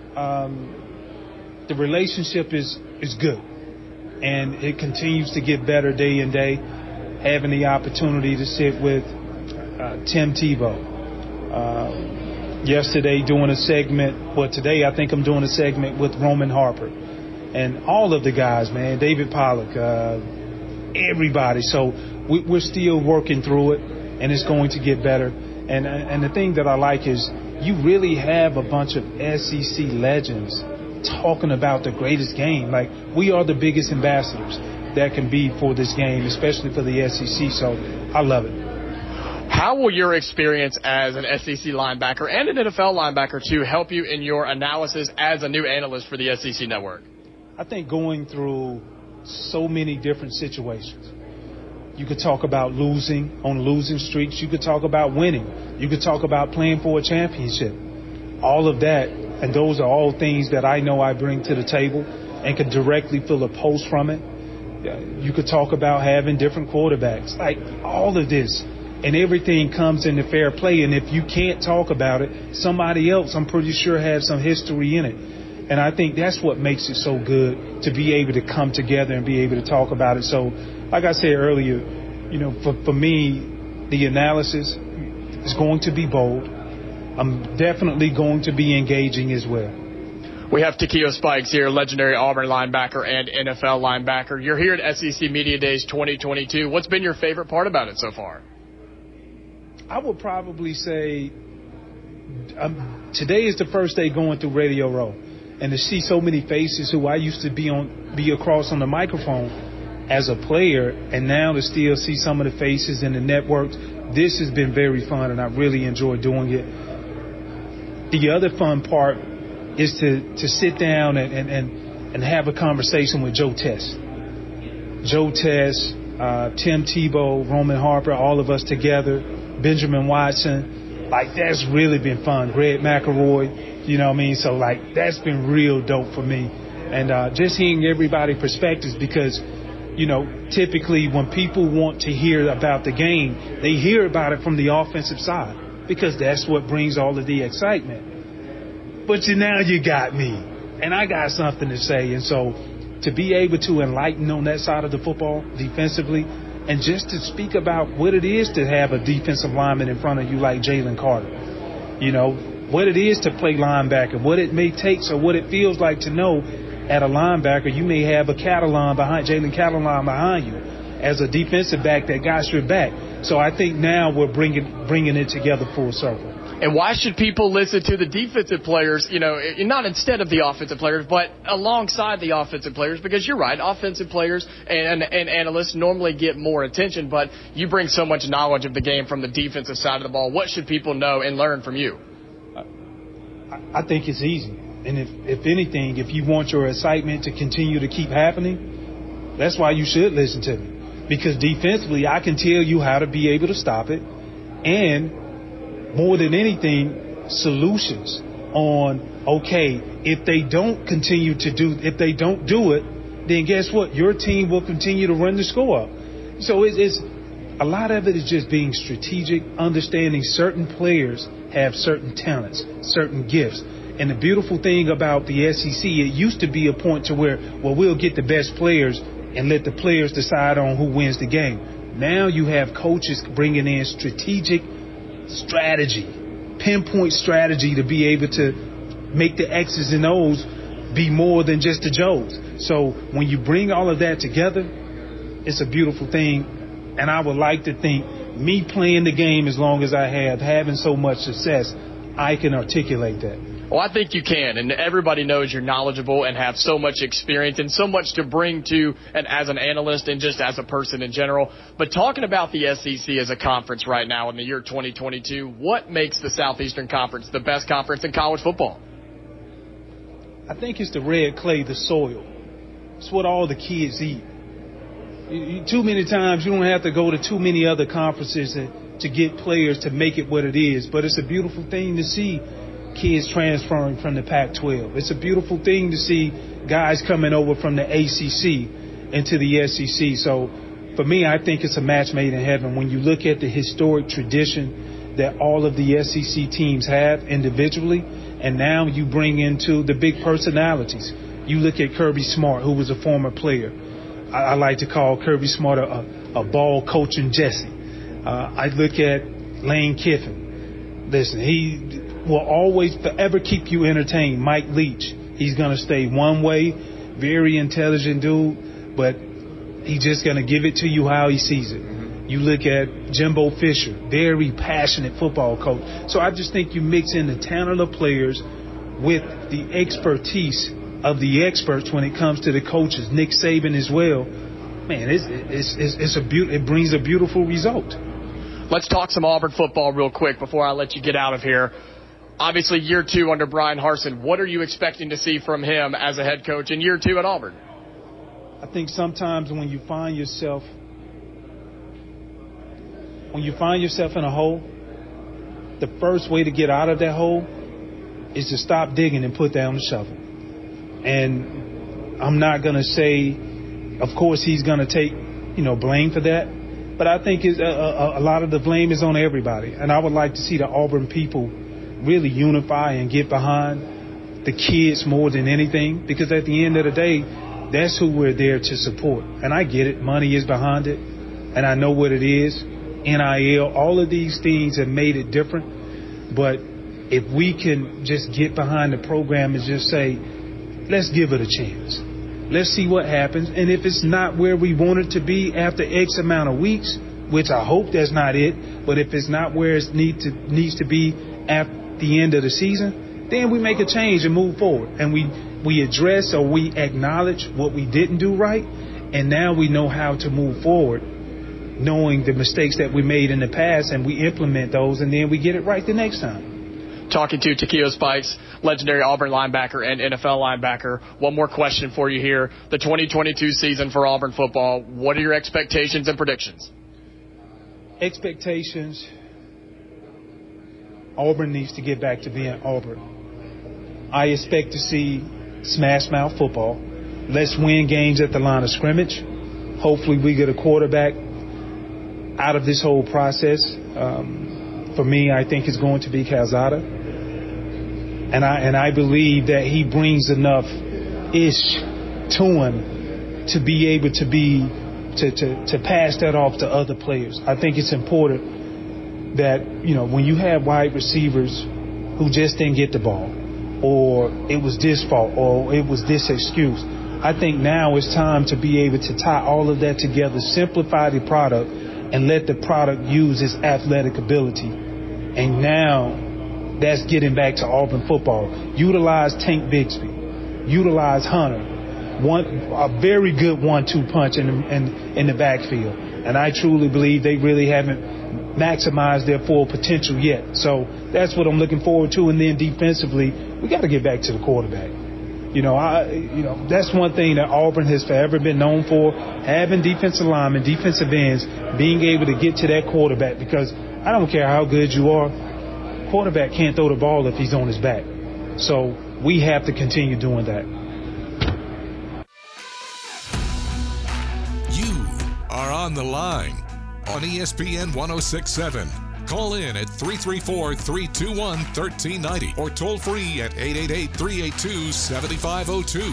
Um, the relationship is, is good, and it continues to get better day in day. Having the opportunity to sit with uh, Tim Tebow. Uh, Yesterday doing a segment, well, today I think I'm doing a segment with Roman Harper. And all of the guys, man, David Pollock, uh, everybody. So we, we're still working through it, and it's going to get better. And and the thing that I like is you really have a bunch of S E C legends talking about the greatest game. Like, we are the biggest ambassadors that can be for this game, especially for the S E C. So I love it. How will your experience as an S E C linebacker and an N F L linebacker, too, help you in your analysis as a new analyst for the S E C Network? I think going through so many different situations. You could talk about losing on losing streaks. You could talk about winning. You could talk about playing for a championship. All of that, and those are all things that I know I bring to the table and can directly feel a pulse from it. You could talk about having different quarterbacks. Like, all of this. And everything comes into fair play. And if you can't talk about it, somebody else, I'm pretty sure, has some history in it. And I think that's what makes it so good, to be able to come together and be able to talk about it. So, like I said earlier, you know, for, for me, the analysis is going to be bold. I'm definitely going to be engaging as well. We have Takeo Spikes here, legendary Auburn linebacker and N F L linebacker. You're here at S E C Media Days twenty twenty-two. What's been your favorite part about it so far? I would probably say um, today is the first day going through Radio Row. And to see so many faces who I used to be on, be across on the microphone as a player, and now to still see some of the faces in the networks, this has been very fun, and I really enjoy doing it. The other fun part is to, to sit down and, and, and, and have a conversation with Joe Tess. Joe Tess, uh, Tim Tebow, Roman Harper, all of us together, Benjamin Watson. Like, that's really been fun. Greg McElroy. You know what I mean? So, like, that's been real dope for me. And uh, just hearing everybody's perspectives, because, you know, typically when people want to hear about the game, they hear about it from the offensive side, because that's what brings all of the excitement. But you, now you got me, and I got something to say. And so to be able to enlighten on that side of the football defensively, and just to speak about what it is to have a defensive lineman in front of you like Jalen Carter, you know, what it is to play linebacker, what it may take, or what it feels like to know at a linebacker you may have a Catalan behind, Jalen Catalan behind you as a defensive back that got your back. So I think now we're bringing bringing it together full circle. And why should people listen to the defensive players, you know, not instead of the offensive players, but alongside the offensive players? Because you're right, offensive players and, and analysts normally get more attention, but you bring so much knowledge of the game from the defensive side of the ball. What should people know and learn from you? I think it's easy. And if, if anything, if you want your excitement to continue to keep happening, that's why you should listen to me. Because defensively, I can tell you how to be able to stop it. And more than anything, solutions on, okay, if they don't continue to do, if they don't do it, then guess what? Your team will continue to run the score up. So it's, it's a lot of it is just being strategic, understanding certain players have certain talents, certain gifts. And the beautiful thing about the S E C, it used to be a point to where, well, we'll get the best players and let the players decide on who wins the game. Now you have coaches bringing in strategic strategy, pinpoint strategy to be able to make the X's and O's be more than just the Joes. So when you bring all of that together, it's a beautiful thing. And I would like to think me playing the game as long as I have, having so much success, I can articulate that. Well, I think you can, and everybody knows you're knowledgeable and have so much experience and so much to bring to and as an analyst and just as a person in general. But talking about the S E C as a conference right now in the year twenty twenty-two, what makes the Southeastern Conference the best conference in college football? I think it's the red clay, the soil. It's what all the kids eat. Too many times you don't have to go to too many other conferences to get players to make it what it is. But it's a beautiful thing to see kids transferring from the Pac twelve. It's a beautiful thing to see guys coming over from the A C C into the S E C. So for me, I think it's a match made in heaven when you look at the historic tradition that all of the S E C teams have individually, and now you bring into the big personalities. You look at Kirby Smart, who was a former player. I, I like to call Kirby Smart a, a ball coaching Jesse. Uh, I look at Lane Kiffin. Listen, he will always forever keep you entertained. Mike Leach, he's going to stay one way, very intelligent dude, but he's just going to give it to you how he sees it. You look at Jimbo Fisher, very passionate football coach. So I just think you mix in the talent of players with the expertise of the experts when it comes to the coaches, Nick Saban as well, man, it's it's it's, it's a be- it brings a beautiful result. Let's talk some Auburn football real quick before I let you get out of here. Obviously, year two under Brian Harsin. What are you expecting to see from him as a head coach in year two at Auburn? I think sometimes when you find yourself when you find yourself in a hole, the first way to get out of that hole is to stop digging and put down the shovel. And I'm not going to say, of course, he's going to take, you know, blame for that. But I think it's a, a, a lot of the blame is on everybody. And I would like to see the Auburn people really unify and get behind the kids more than anything. Because at the end of the day, that's who we're there to support. And I get it. Money is behind it. And I know what it is. N I L, all of these things have made it different. But if we can just get behind the program and just say, let's give it a chance. Let's see what happens. And if it's not where we want it to be after X amount of weeks, which I hope that's not it, but if it's not where it need to, needs to be at the end of the season, then we make a change and move forward. And we, we address or we acknowledge what we didn't do right, and now we know how to move forward, knowing the mistakes that we made in the past, and we implement those, and then we get it right the next time. Talking to Takeo Spikes, legendary Auburn linebacker and N F L linebacker. One more question for you here. The twenty twenty-two season for Auburn football, what are your expectations and predictions? Expectations, Auburn needs to get back to being Auburn. I expect to see smash mouth football. Let's win games at the line of scrimmage. Hopefully we get a quarterback out of this whole process. Um, for me, I think it's going to be Calzada. And I and I believe that he brings enough ish to him to be able to be to, to, to pass that off to other players. I think it's important that, you know, when you have wide receivers who just didn't get the ball, or it was this fault, or it was this excuse, I think now it's time to be able to tie all of that together, simplify the product, and let the product use its athletic ability. And now that's getting back to Auburn football. Utilize Tank Bigsby. Utilize Hunter. One a very good one two punch in the, in, in the backfield. And I truly believe they really haven't maximized their full potential yet. So that's what I'm looking forward to. And then defensively, we got to get back to the quarterback. You know, I, you know, that's one thing that Auburn has forever been known for, having defensive linemen, defensive ends, being able to get to that quarterback, because I don't care how good you are, quarterback can't throw the ball if he's on his back. So we have to continue doing that. You are on the line on E S P N one oh six point seven. Call in at three three four, three two one, one three nine zero or toll free at eight eight eight, three eight two, seven five zero two.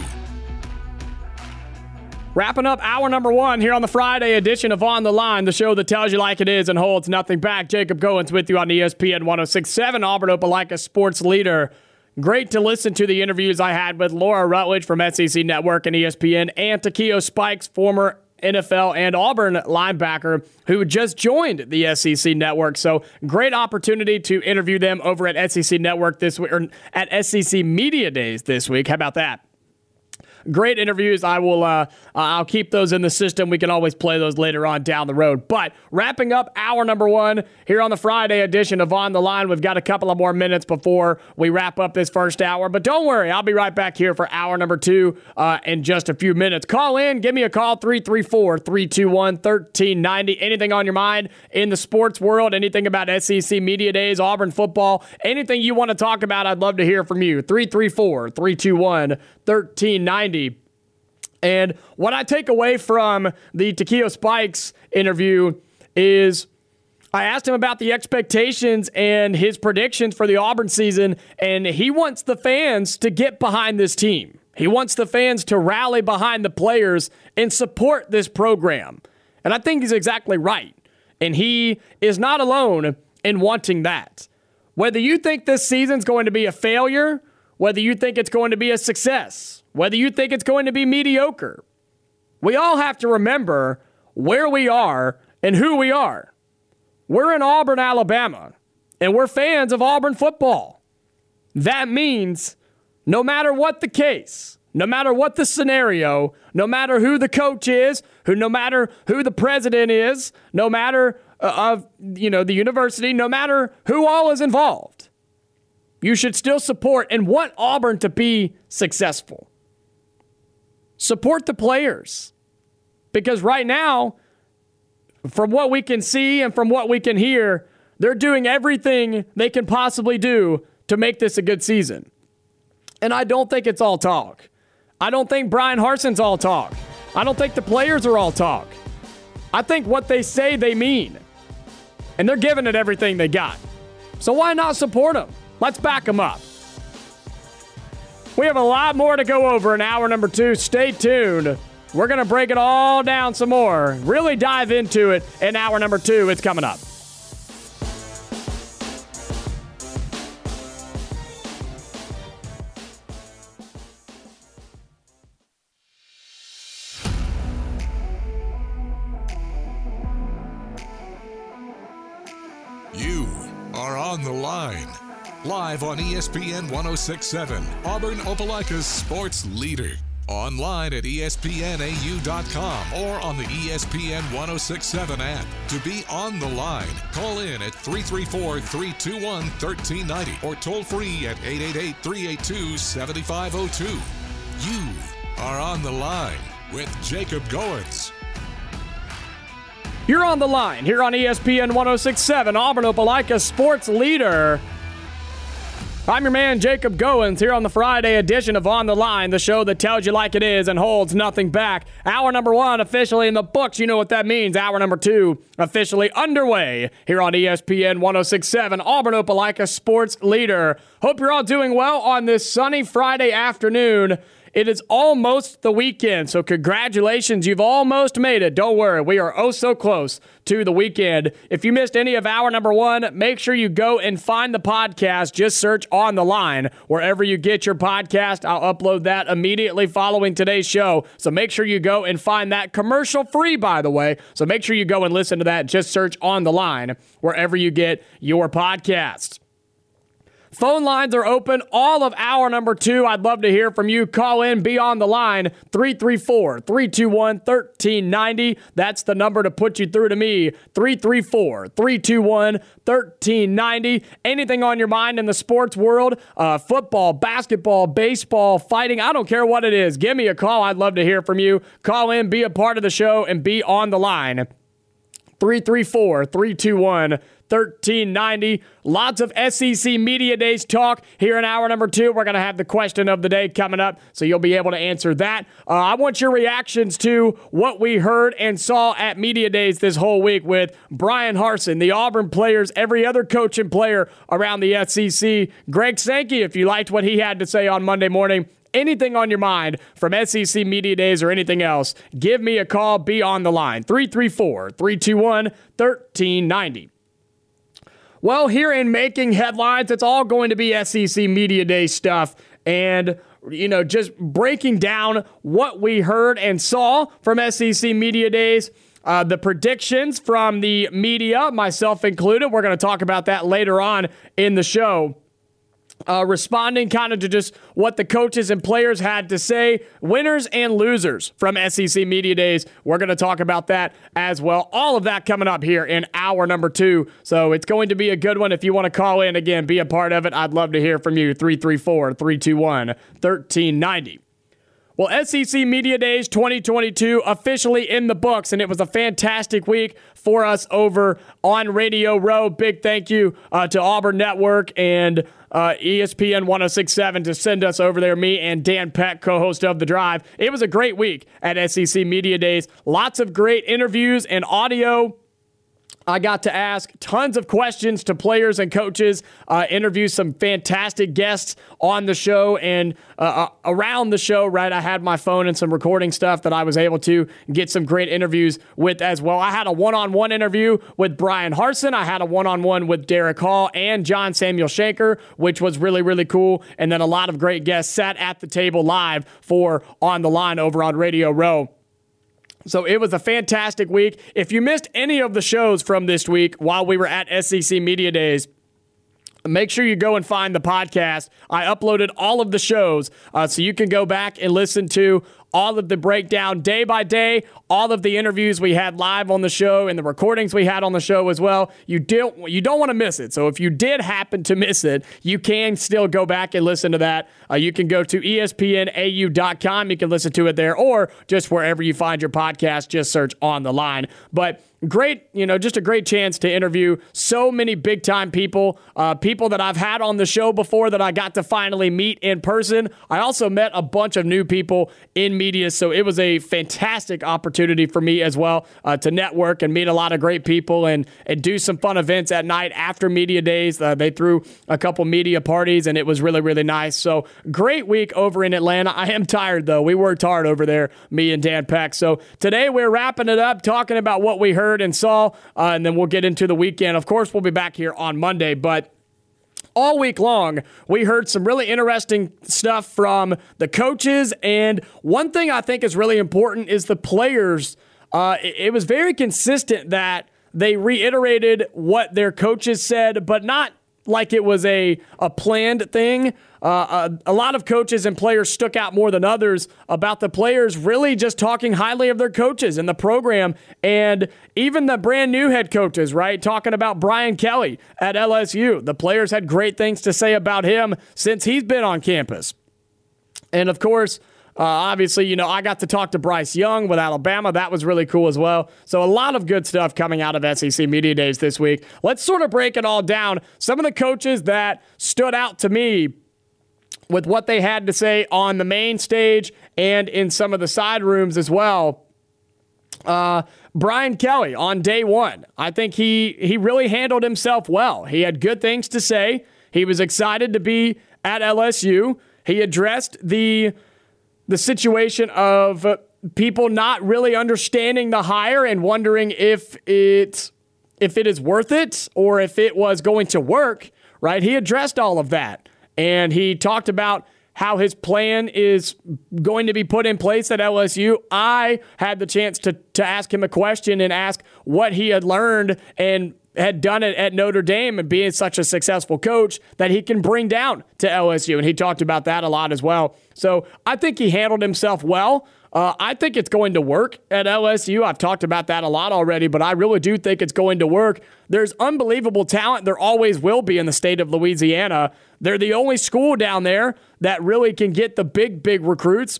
Wrapping up hour number one here on the Friday edition of On the Line, the show that tells you like it is and holds nothing back. Jacob Goins with you on E S P N one oh six point seven, Auburn Opelika sports leader. Great to listen to the interviews I had with Laura Rutledge from S E C Network and E S P N, and Takeo Spikes, former N F L and Auburn linebacker who just joined the S E C Network. So great opportunity to interview them over at S E C Network this week, or at S E C Media Days this week. How about that? Great interviews. I will. Uh, I'll keep those in the system. We can always play those later on down the road. But wrapping up hour number one here on the Friday edition of On the Line. We've got a couple of more minutes before we wrap up this first hour. But don't worry, I'll be right back here for hour number two uh, in just a few minutes. Call in. Give me a call, three three four, three two one, one three nine zero. Anything on your mind in the sports world, anything about S E C Media Days, Auburn football, anything you want to talk about, I'd love to hear from you. three three four, three two one, one three nine zero. And what I take away from the Takeo Spikes interview is I asked him about the expectations and his predictions for the Auburn season, and he wants the fans to get behind this team. He wants the fans to rally behind the players and support this program. And I think he's exactly right. And he is not alone in wanting that. Whether you think this season's going to be a failure, whether you think it's going to be a success, whether you think it's going to be mediocre, we all have to remember where we are and who we are. We're in Auburn, Alabama, and we're fans of Auburn football. That means no matter what the case, no matter what the scenario, no matter who the coach is, who no matter who the president is, no matter uh, of you know the university, no matter who all is involved, you should still support and want Auburn to be successful. Support the players. Because right now, from what we can see and from what we can hear, they're doing everything they can possibly do to make this a good season. And I don't think it's all talk. I don't think Bryan Harsin's all talk. I don't think the players are all talk. I think what they say they mean. And they're giving it everything they got. So why not support them? Let's back them up. We have a lot more to go over in hour number two. Stay tuned. We're going to break it all down some more. Really dive into it in hour number two. It's coming up. You are on the line. Live on E S P N one oh six point seven, Auburn Opelika's sports leader. Online at E S P N A U dot com or on the E S P N one oh six point seven app. To be on the line, call in at three three four, three two one, one three nine zero or toll free at eight eight eight, three eight two, seven five zero two. You are on the line with Jacob Goins. You're on the line here on E S P N one oh six point seven, Auburn Opelika sports leader. I'm your man, Jacob Goins, here on the Friday edition of On the Line, the show that tells you like it is and holds nothing back. Hour number one officially in the books. You know what that means. Hour number two officially underway here on E S P N one oh six point seven, Auburn Opelika sports leader. Hope you're all doing well on this sunny Friday afternoon. It is almost the weekend, so congratulations. You've almost made it. Don't worry. We are oh so close to the weekend. If you missed any of hour number one, make sure you go and find the podcast. Just search On the Line wherever you get your podcast. I'll upload that immediately following today's show, so make sure you go and find that, commercial free, by the way. So make sure you go and listen to that. Just search On the Line wherever you get your podcast. Phone lines are open all of hour number two. I'd love to hear from you. Call in, be on the line, three three four, three two one, one three nine zero. That's the number to put you through to me, three three four, three two one, one three nine zero. Anything on your mind in the sports world, uh, football, basketball, baseball, fighting, I don't care what it is. Give me a call. I'd love to hear from you. Call in, be a part of the show, and be on the line. three three four, three two one, one three nine zero. Lots of S E C Media Days talk here in hour number two. We're going to have the question of the day coming up, so you'll be able to answer that. Uh, I want your reactions to what we heard and saw at Media Days this whole week with Bryan Harsin, the Auburn players, every other coach and player around the S E C. Greg Sankey, if you liked what he had to say on Monday morning, anything on your mind from S E C Media Days or anything else, give me a call. Be on the line. three three four, three two one, one three nine zero. Well, here in Making Headlines, it's all going to be S E C Media Day stuff and, you know, just breaking down what we heard and saw from S E C Media Days. Uh, the predictions from the media, myself included. We're going to talk about that later on in the show. Uh, responding kind of to just what the coaches and players had to say, winners and losers from S E C Media Days. We're going to talk about that as well. All of that coming up here in hour number two. So it's going to be a good one. If you want to call in, again, be a part of it, I'd love to hear from you. three three four, three two one, one three nine zero. Well, S E C Media Days twenty twenty-two officially in the books, and it was a fantastic week for us over on Radio Row. Big thank you uh, to Auburn Network and uh, E S P N one oh six point seven to send us over there, me and Dan Peck, co-host of The Drive. It was a great week at S E C Media Days. Lots of great interviews and audio. I got to ask tons of questions to players and coaches, uh, interview some fantastic guests on the show and uh, around the show, right? I had my phone and some recording stuff that I was able to get some great interviews with as well. I had a one-on-one interview with Bryan Harsin. I had a one-on-one with Derek Hall and John Samuel Shanker, which was really, really cool. And then a lot of great guests sat at the table live for On the Line over on Radio Row. So it was a fantastic week. If you missed any of the shows from this week while we were at S E C Media Days, make sure you go and find the podcast. I uploaded all of the shows, uh, so you can go back and listen to all of the breakdown day by day, all of the interviews we had live on the show and the recordings we had on the show as well. You don't, you don't want to miss it. So if you did happen to miss it, you can still go back and listen to that. Uh, you can go to E S P N A U dot com. You can listen to it there, or just wherever you find your podcast, just search On the Line. But great, you know, just a great chance to interview so many big-time people, uh, people that I've had on the show before that I got to finally meet in person. I also met a bunch of new people in media, so it was a fantastic opportunity for me as well uh, to network and meet a lot of great people and, and do some fun events at night after media days. Uh, they threw a couple media parties, and it was really, really nice. So great week over in Atlanta. I am tired, though. We worked hard over there, me and Dan Peck. So today we're wrapping it up, talking about what we heard and saw, uh, and then we'll get into the weekend. Of course, we'll be back here on Monday, but all week long, we heard some really interesting stuff from the coaches, and one thing I think is really important is the players. Uh, it, it was very consistent that they reiterated what their coaches said, but not like it was a, a planned thing. Uh, a, a lot of coaches and players stuck out more than others about the players really just talking highly of their coaches and the program, and even the brand new head coaches, right? Talking about Brian Kelly at L S U. The players had great things to say about him since he's been on campus. And of course, Uh, obviously, you know, I got to talk to Bryce Young with Alabama. That was really cool as well. So a lot of good stuff coming out of S E C Media Days this week. Let's sort of break it all down. Some of the coaches that stood out to me with what they had to say on the main stage and in some of the side rooms as well. Uh, Brian Kelly on day one. I think he, he really handled himself well. He had good things to say. He was excited to be at L S U. He addressed the... the situation of people not really understanding the hire and wondering if it if it is worth it or if it was going to work, right? He addressed all of that. And he talked about how his plan is going to be put in place at L S U. I had the chance to, to ask him a question and ask what he had learned and had done it at Notre Dame and being such a successful coach that he can bring down to L S U. And he talked about that a lot as well. So I think he handled himself well. Uh, I think it's going to work at L S U. I've talked about that a lot already, but I really do think it's going to work. There's unbelievable talent. There always will be in the state of Louisiana. They're the only school down there that really can get the big, big recruits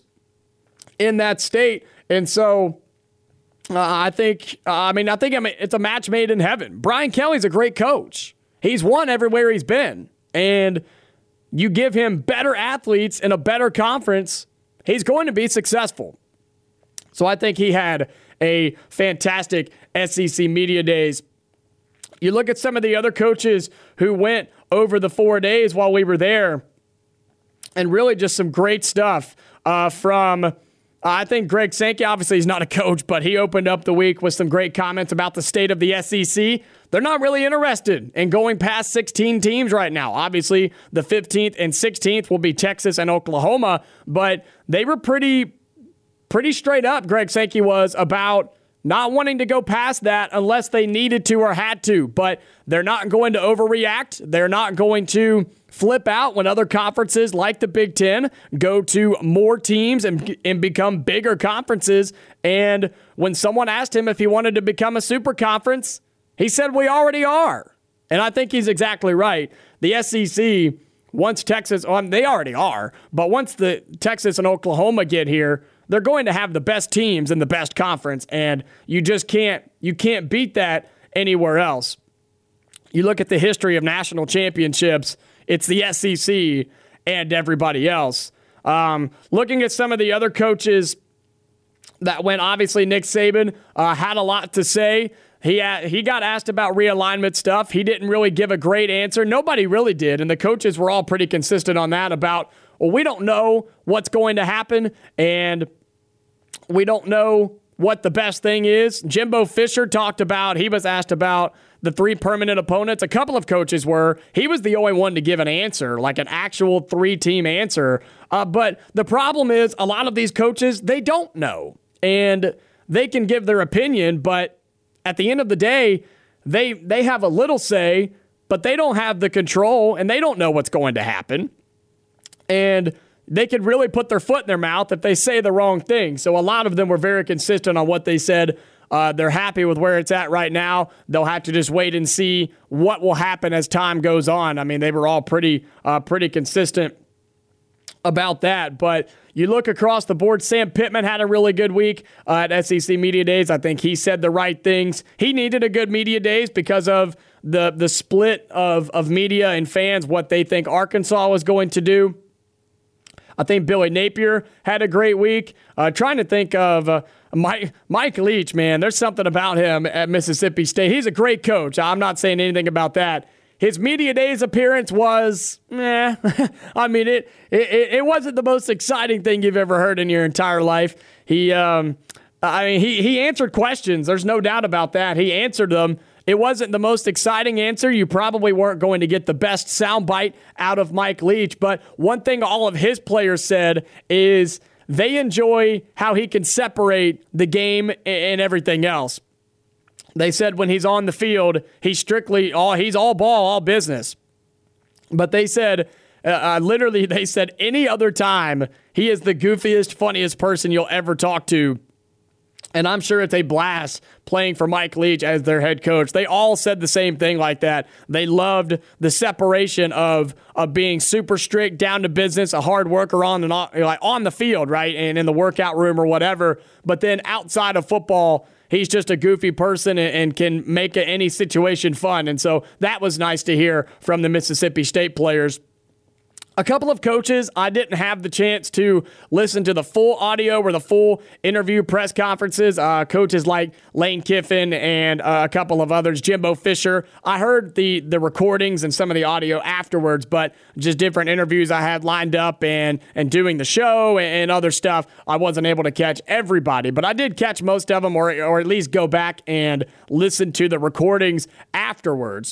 in that state. And so Uh, I think, uh, I mean, I think I mean, it's a match made in heaven. Brian Kelly's a great coach. He's won everywhere he's been. And you give him better athletes in a better conference, he's going to be successful. So I think he had a fantastic S E C Media Days. You look at some of the other coaches who went over the four days while we were there, and really just some great stuff uh, from... I think Greg Sankey, obviously he's not a coach, but he opened up the week with some great comments about the state of the S E C. They're not really interested in going past sixteen teams right now. Obviously, the fifteenth and sixteenth will be Texas and Oklahoma, but they were pretty, pretty straight up, Greg Sankey was, about not wanting to go past that unless they needed to or had to. But they're not going to overreact. They're not going to flip out when other conferences like the Big Ten go to more teams and, and become bigger conferences. And when someone asked him if he wanted to become a super conference, he said, we already are. And I think he's exactly right. The S E C, once Texas, well, they already are, but once the Texas and Oklahoma get here, they're going to have the best teams in the best conference, and you just can't you can't beat that anywhere else. You look at the history of national championships, it's the S E C and everybody else. Um, looking at some of the other coaches that went, obviously Nick Saban uh, had a lot to say. He had, he got asked about realignment stuff. He didn't really give a great answer. Nobody really did, and the coaches were all pretty consistent on that about, well, we don't know what's going to happen, and we don't know what the best thing is. Jimbo Fisher talked about, he was asked about the three permanent opponents. A couple of coaches were. He was the only one to give an answer, like an actual three-team answer. Uh, but the problem is a lot of these coaches, they don't know. And they can give their opinion, but at the end of the day, they they have a little say, but they don't have the control and they don't know what's going to happen. And they could really put their foot in their mouth if they say the wrong thing. So a lot of them were very consistent on what they said. Uh, they're happy with where it's at right now. They'll have to just wait and see what will happen as time goes on. I mean, they were all pretty, uh, pretty consistent about that. But you look across the board, Sam Pittman had a really good week uh, at S E C Media Days. I think he said the right things. He needed a good Media Days because of the the split of, of media and fans, what they think Arkansas was going to do. I think Billy Napier had a great week. Uh, trying to think of uh, Mike, Mike Leach, man. There's something about him at Mississippi State. He's a great coach. I'm not saying anything about that. His Media Days appearance was, eh. I mean, it, it it wasn't the most exciting thing you've ever heard in your entire life. He, um, I mean, he he answered questions. There's no doubt about that. He answered them. It wasn't the most exciting answer. You probably weren't going to get the best soundbite out of Mike Leach. But one thing all of his players said is they enjoy how he can separate the game and everything else. They said when he's on the field, he's strictly all he's all ball, all business. But they said, uh, literally, they said any other time he is the goofiest, funniest person you'll ever talk to. And I'm sure it's a blast playing for Mike Leach as their head coach. They all said the same thing like that. They loved the separation of of being super strict, down to business, a hard worker on and on, like on the field, right, and in the workout room or whatever. But then outside of football, he's just a goofy person and can make any situation fun. And so that was nice to hear from the Mississippi State players. A couple of coaches, I didn't have the chance to listen to the full audio or the full interview press conferences. Uh, coaches like Lane Kiffin and uh, a couple of others, Jimbo Fisher. I heard the the recordings and some of the audio afterwards, but just different interviews I had lined up and, and doing the show and, and other stuff. I wasn't able to catch everybody, but I did catch most of them or, or at least go back and listen to the recordings afterwards.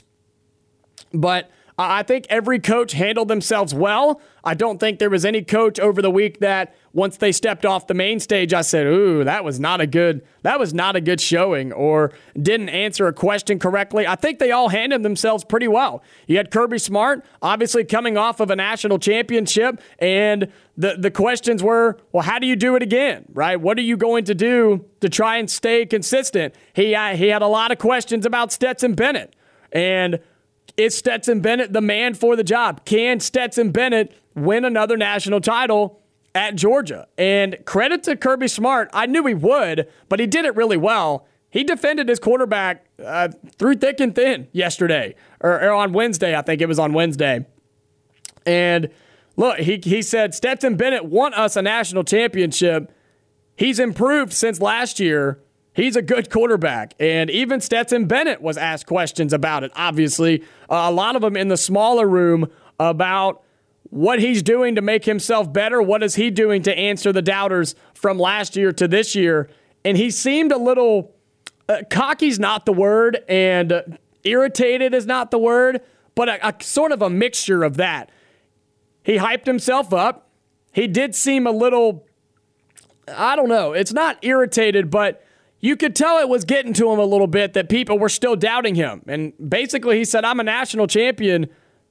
But I think every coach handled themselves well. I don't think there was any coach over the week that once they stepped off the main stage, I said, ooh, that was not a good, that was not a good showing or didn't answer a question correctly. I think they all handled themselves pretty well. You had Kirby Smart, obviously coming off of a national championship, and the, the questions were, well, how do you do it again, right? What are you going to do to try and stay consistent? He, uh, he had a lot of questions about Stetson Bennett, and is Stetson Bennett the man for the job? Can Stetson Bennett win another national title at Georgia? And credit to Kirby Smart. I knew he would, but he did it really well. He defended his quarterback uh, through thick and thin yesterday, or, or on Wednesday. I think it was on Wednesday. And look, he, he said, Stetson Bennett won us a national championship. He's improved since last year. He's a good quarterback, and even Stetson Bennett was asked questions about it, obviously. Uh, a lot of them in the smaller room about what he's doing to make himself better. What is he doing to answer the doubters from last year to this year? And he seemed a little, uh, cocky's not the word, and uh, irritated is not the word, but a, a sort of a mixture of that. He hyped himself up. He did seem a little, I don't know, it's not irritated, but you could tell it was getting to him a little bit that people were still doubting him. And basically he said, I'm a national champion.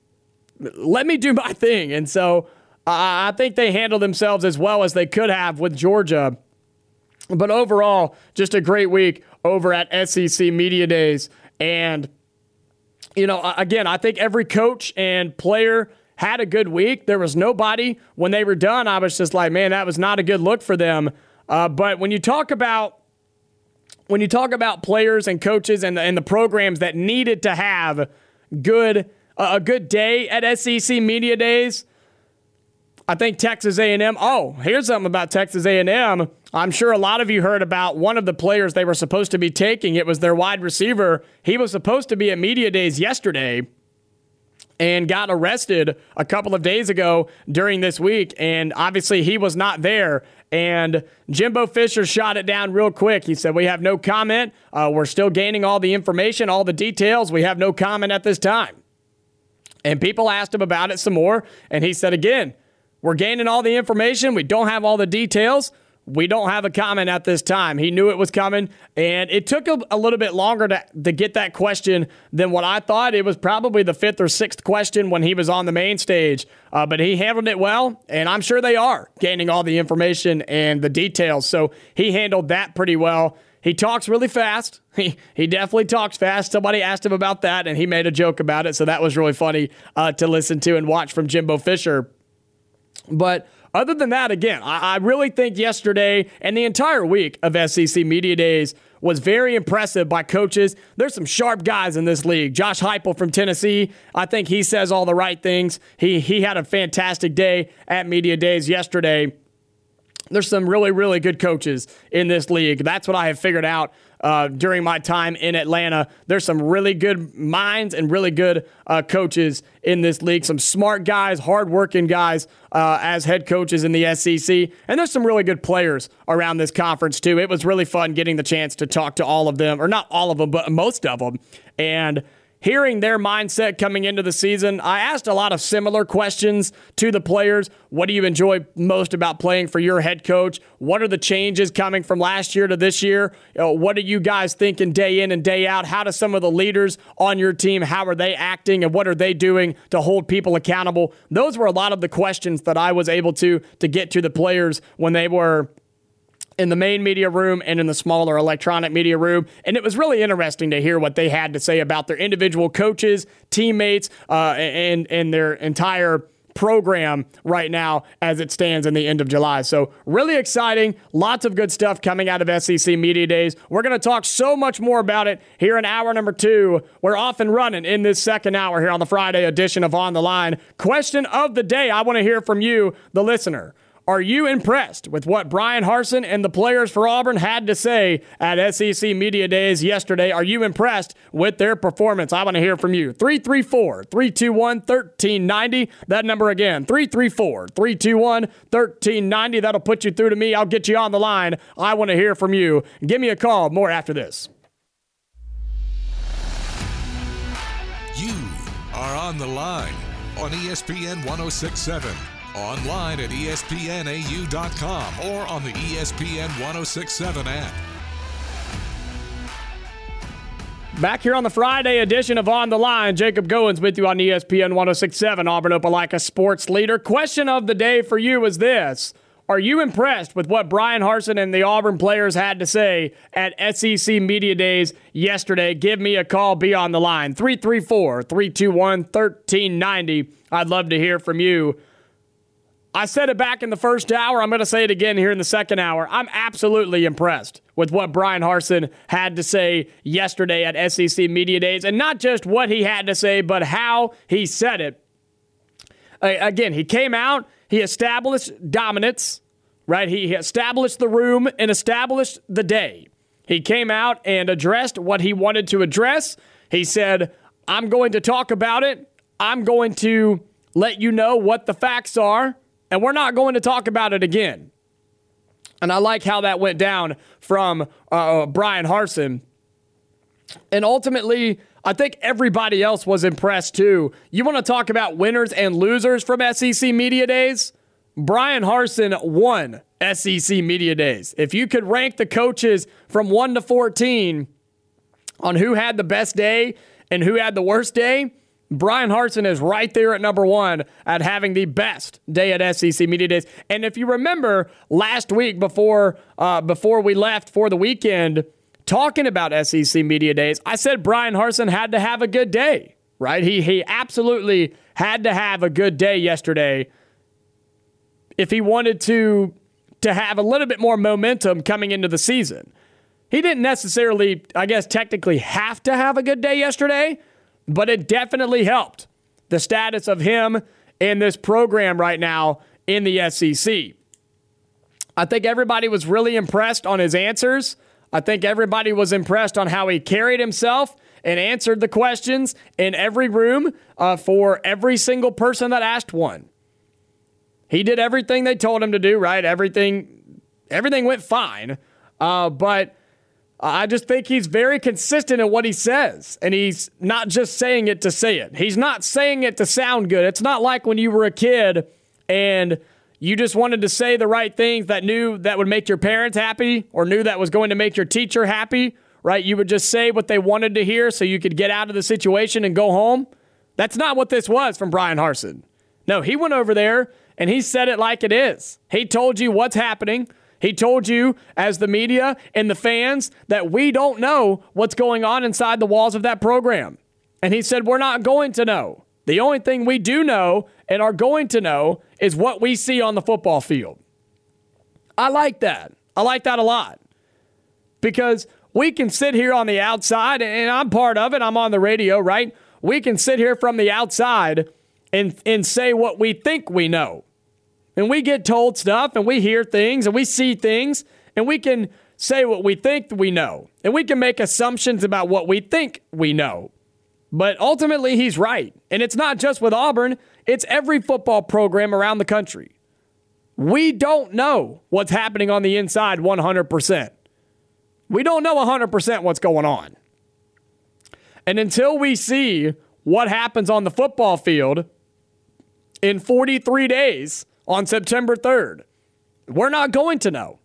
Let me do my thing. And so uh, I think they handled themselves as well as they could have with Georgia. But overall, just a great week over at S E C Media Days. And, you know, again, I think every coach and player had a good week. There was nobody, when they were done, I was just like, man, that was not a good look for them. Uh, but when you talk about When you talk about players and coaches and the, and the programs that needed to have good uh, a good day at S E C Media Days, I think Texas A and M. Oh, here's something about Texas A and M. I'm sure a lot of you heard about one of the players they were supposed to be taking. It was their wide receiver. He was supposed to be at Media Days yesterday and got arrested a couple of days ago during this week, and obviously he was not there. And Jimbo Fisher shot it down real quick. He said, we have no comment. Uh, we're still gaining all the information, all the details. We have no comment at this time. And people asked him about it some more, and he said, again, we're gaining all the information. We don't have all the details. we don't have a comment at this time. He knew it was coming, and it took a, a little bit longer to, to get that question than what I thought. It was probably the fifth or sixth question when he was on the main stage, uh, but he handled it well, and I'm sure they are gaining all the information and the details, so he handled that pretty well. He talks really fast. He he definitely talks fast. Somebody asked him about that, and he made a joke about it, so that was really funny uh, to listen to and watch from Jimbo Fisher. But other than that, again, I, I really think yesterday and the entire week of S E C Media Days was very impressive by coaches. There's some sharp guys in this league. Josh Heupel from Tennessee, I think he says all the right things. He he had a fantastic day at Media Days yesterday. There's some really, really good coaches in this league. That's what I have figured out uh, during my time in Atlanta. There's some really good minds and really good uh, coaches in this league. Some smart guys, hardworking guys uh, as head coaches in the S E C. And there's some really good players around this conference, too. It was really fun getting the chance to talk to all of them, or not all of them, but most of them. And hearing their mindset coming into the season, I asked a lot of similar questions to the players. What do you enjoy most about playing for your head coach? What are the changes coming from last year to this year? You know, what are you guys thinking day in and day out? How do some of the leaders on your team, how are they acting, and what are they doing to hold people accountable? Those were a lot of the questions that I was able to, to get to the players when they were in the main media room and in the smaller electronic media room. And it was really interesting to hear what they had to say about their individual coaches, teammates, uh, and, and their entire program right now as it stands in the end of July. So really exciting. Lots of good stuff coming out of S E C Media Days. We're going to talk so much more about it here in hour number two. We're off and running in this second hour here on the Friday edition of On the Line. Question of the day. I want to hear from you, the listener. Are you impressed with what Bryan Harsin and the players for Auburn had to say at S E C Media Days yesterday? Are you impressed with their performance? I want to hear from you. three three four, three two one, one three nine zero. That number again, three three four, three two one, one three nine zero. That'll put you through to me. I'll get you on the line. I want to hear from you. Give me a call. More after this. You are on the line on E S P N one oh six point seven. Online at E S P N A U dot com or on the E S P N one oh six point seven app. Back here on the Friday edition of On the Line, Jacob Goins with you on E S P N one oh six point seven, Auburn Opelika Sports Leader. Question of the day for you is this. Are you impressed with what Bryan Harsin and the Auburn players had to say at S E C Media Days yesterday? Give me a call. Be on the line. three three four, three two one, one three nine zero. I'd love to hear from you. I said it back in the first hour. I'm going to say it again here in the second hour. I'm absolutely impressed with what Bryan Harsin had to say yesterday at S E C Media Days. And not just what he had to say, but how he said it. Uh, again, he came out, he established dominance, right? He established the room and established the day. He came out and addressed what he wanted to address. He said, I'm going to talk about it. I'm going to let you know what the facts are. And we're not going to talk about it again. And I like how that went down from uh, Bryan Harsin. And ultimately, I think everybody else was impressed too. You want to talk about winners and losers from S E C Media Days? Bryan Harsin won S E C Media Days. If you could rank the coaches from one to fourteen on who had the best day and who had the worst day, Bryan Harsin is right there at number one at having the best day at S E C Media Days. And if you remember last week before uh, before we left for the weekend, talking about S E C Media Days, I said Bryan Harsin had to have a good day, right? He he absolutely had to have a good day yesterday if he wanted to, to have a little bit more momentum coming into the season. He didn't necessarily, I guess, technically have to have a good day yesterday, but it definitely helped the status of him in this program right now in the S E C. I think everybody was really impressed on his answers. I think everybody was impressed on how he carried himself and answered the questions in every room uh, for every single person that asked one. He did everything they told him to do, right? Everything, everything went fine, uh, but I just think he's very consistent in what he says, and he's not just saying it to say it. He's not saying it to sound good. It's not like when you were a kid and you just wanted to say the right things that knew that would make your parents happy or knew that was going to make your teacher happy, right? You would just say what they wanted to hear so you could get out of the situation and go home. That's not what this was from Bryan Harsin. No, he went over there and he said it like it is. He told you what's happening. He told you, as the media and the fans, that we don't know what's going on inside the walls of that program. And he said, we're not going to know. The only thing we do know and are going to know is what we see on the football field. I like that. I like that a lot. Because we can sit here on the outside, and I'm part of it. I'm on the radio, right? We can sit here from the outside and, and say what we think we know. And we get told stuff, and we hear things, and we see things, and we can say what we think we know. And we can make assumptions about what we think we know. But ultimately, he's right. And it's not just with Auburn. It's every football program around the country. We don't know what's happening on the inside one hundred percent. We don't know one hundred percent what's going on. And until we see what happens on the football field in forty-three days, on September third, we're not going to know.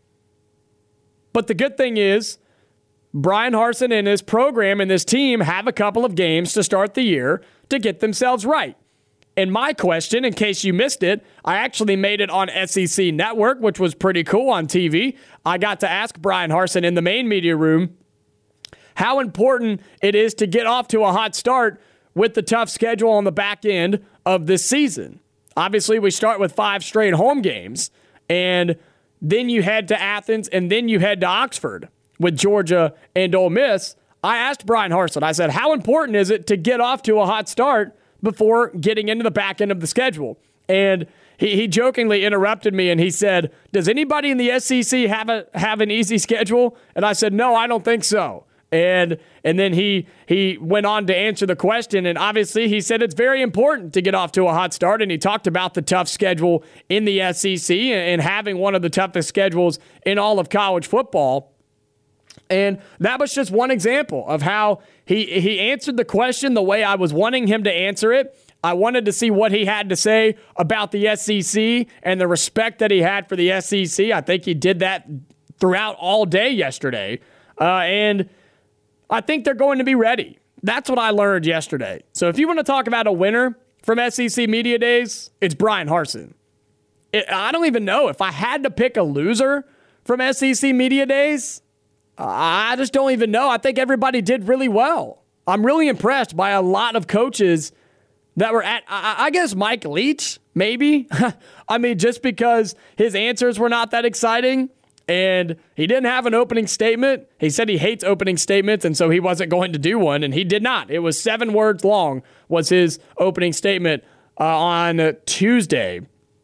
But the good thing is, Bryan Harsin and his program and this team have a couple of games to start the year to get themselves right. And my question, in case you missed it, I actually made it on S E C Network, which was pretty cool on T V. I got to ask Bryan Harsin in the main media room how important it is to get off to a hot start with the tough schedule on the back end of this season. Obviously, we start with five straight home games, and then you head to Athens, and then you head to Oxford with Georgia and Ole Miss. I asked Bryan Harsin, I said, how important is it to get off to a hot start before getting into the back end of the schedule? And he, he jokingly interrupted me, and he said, does anybody in the S E C have a have an easy schedule? And I said, no, I don't think so. And and then he he went on to answer the question, and obviously he said it's very important to get off to a hot start, and he talked about the tough schedule in the S E C and having one of the toughest schedules in all of college football. And that was just one example of how he he answered the question the way I was wanting him to answer it. I wanted to see what he had to say about the S E C and the respect that he had for the S E C. I think he did that throughout all day yesterday. Uh, and I think they're going to be ready. That's what I learned yesterday. So if you want to talk about a winner from S E C Media Days, it's Bryan Harsin. It, I don't even know. If I had to pick a loser from S E C Media Days, I just don't even know. I think everybody did really well. I'm really impressed by a lot of coaches that were at, I, I guess Mike Leach, maybe. I mean, just because his answers were not that exciting. And he didn't have an opening statement. He said he hates opening statements, and so he wasn't going to do one, and he did not. It was seven words long was his opening statement uh, on Tuesday.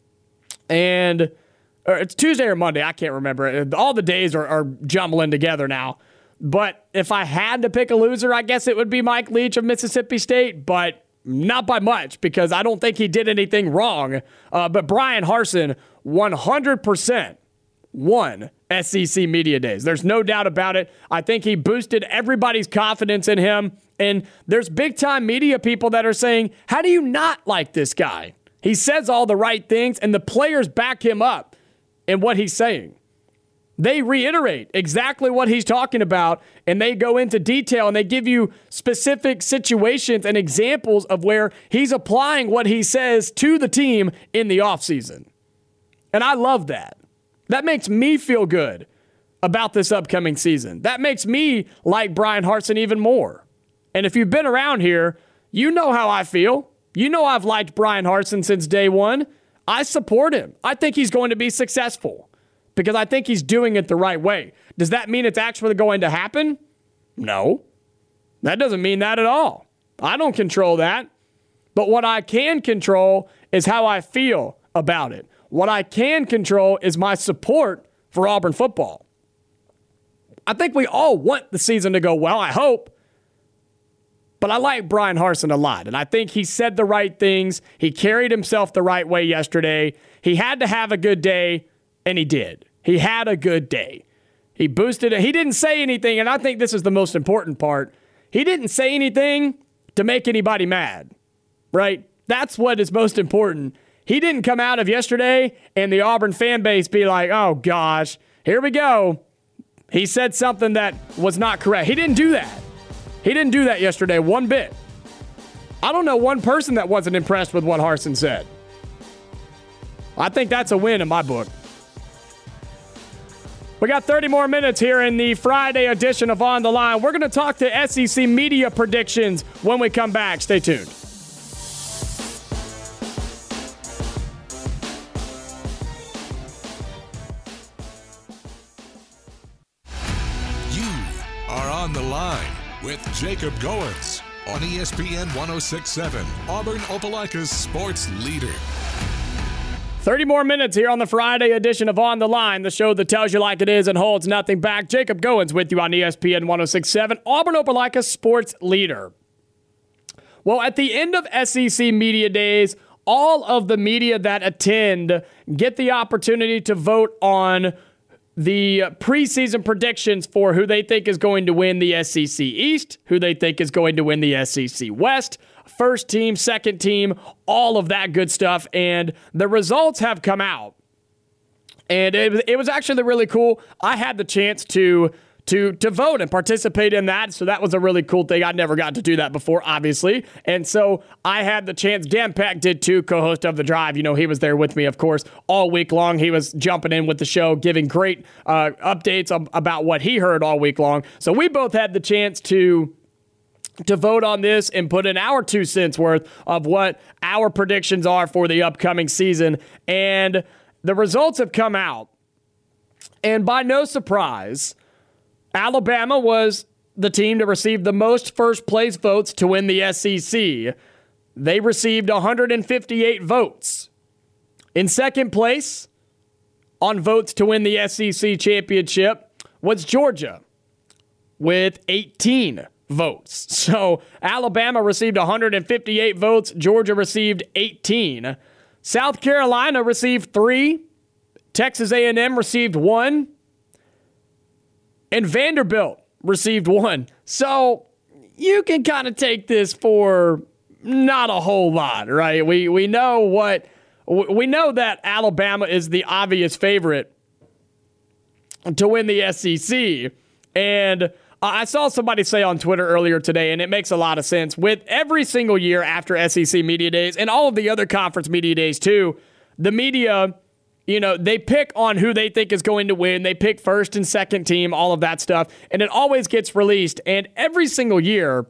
And or it's Tuesday or Monday. I can't remember. All the days are, are jumbling together now. But if I had to pick a loser, I guess it would be Mike Leach of Mississippi State, but not by much because I don't think he did anything wrong. Uh, but Bryan Harsin, one hundred percent won S E C Media Days. There's no doubt about it. I think he boosted everybody's confidence in him. And there's big-time media people that are saying, how do you not like this guy? He says all the right things, and the players back him up in what he's saying. They reiterate exactly what he's talking about, and they go into detail, and they give you specific situations and examples of where he's applying what he says to the team in the offseason. And I love that. That makes me feel good about this upcoming season. That makes me like Bryan Harsin even more. And if you've been around here, you know how I feel. You know I've liked Bryan Harsin since day one. I support him. I think he's going to be successful because I think he's doing it the right way. Does that mean it's actually going to happen? No. That doesn't mean that at all. I don't control that. But what I can control is how I feel about it. What I can control is my support for Auburn football. I think we all want the season to go well, I hope. But I like Bryan Harsin a lot, and I think he said the right things. He carried himself the right way yesterday. He had to have a good day, and he did. He had a good day. He boosted it. He didn't say anything, and I think this is the most important part. He didn't say anything to make anybody mad, right? That's what is most important. he didn't come out of yesterday and the Auburn fan base be like, oh gosh, here we go. He said something that was not correct. He didn't do that. He didn't do that yesterday one bit. I don't know one person that wasn't impressed with what Harsin said. I think that's a win in my book. We got thirty more minutes here in the Friday edition of On the Line. We're going to talk to S E C media predictions when we come back. Stay tuned. You are On the Line with Jacob Goins on E S P N one oh six point seven, Auburn Opelika's sports leader. thirty more minutes here on the Friday edition of On the Line, the show that tells you like it is and holds nothing back. Jacob Goins with you on E S P N one oh six point seven, Auburn Opelika's sports leader. Well, at the end of S E C Media Days, all of the media that attend get the opportunity to vote on the preseason predictions for who they think is going to win the S E C East, who they think is going to win the S E C West, first team, second team, all of that good stuff. And the results have come out. And it, it was actually really cool. I had the chance to to to vote and participate in that. So that was a really cool thing. I never got to do that before, obviously. And so I had the chance. Dan Peck did too, co-host of The Drive. You know, he was there with me, of course, all week long. He was jumping in with the show, giving great uh, updates about what he heard all week long. So we both had the chance to to vote on this and put in our two cents worth of what our predictions are for the upcoming season. And the results have come out. And by no surprise, Alabama was the team to receive the most first-place votes to win the S E C. They received one hundred fifty-eight votes. In second place, on votes to win the S E C championship, was Georgia with eighteen votes. So Alabama received one hundred fifty-eight votes. Georgia received eighteen. South Carolina received three. Texas A and M received one. And Vanderbilt received one. So you can kind of take this for not a whole lot, right? We we know what we know that Alabama is the obvious favorite to win the S E C. And I saw somebody say on Twitter earlier today, and it makes a lot of sense, with every single year after S E C Media Days and all of the other conference media days too, the media, you know, they pick on who they think is going to win. They pick first and second team, all of that stuff, and it always gets released. And every single year,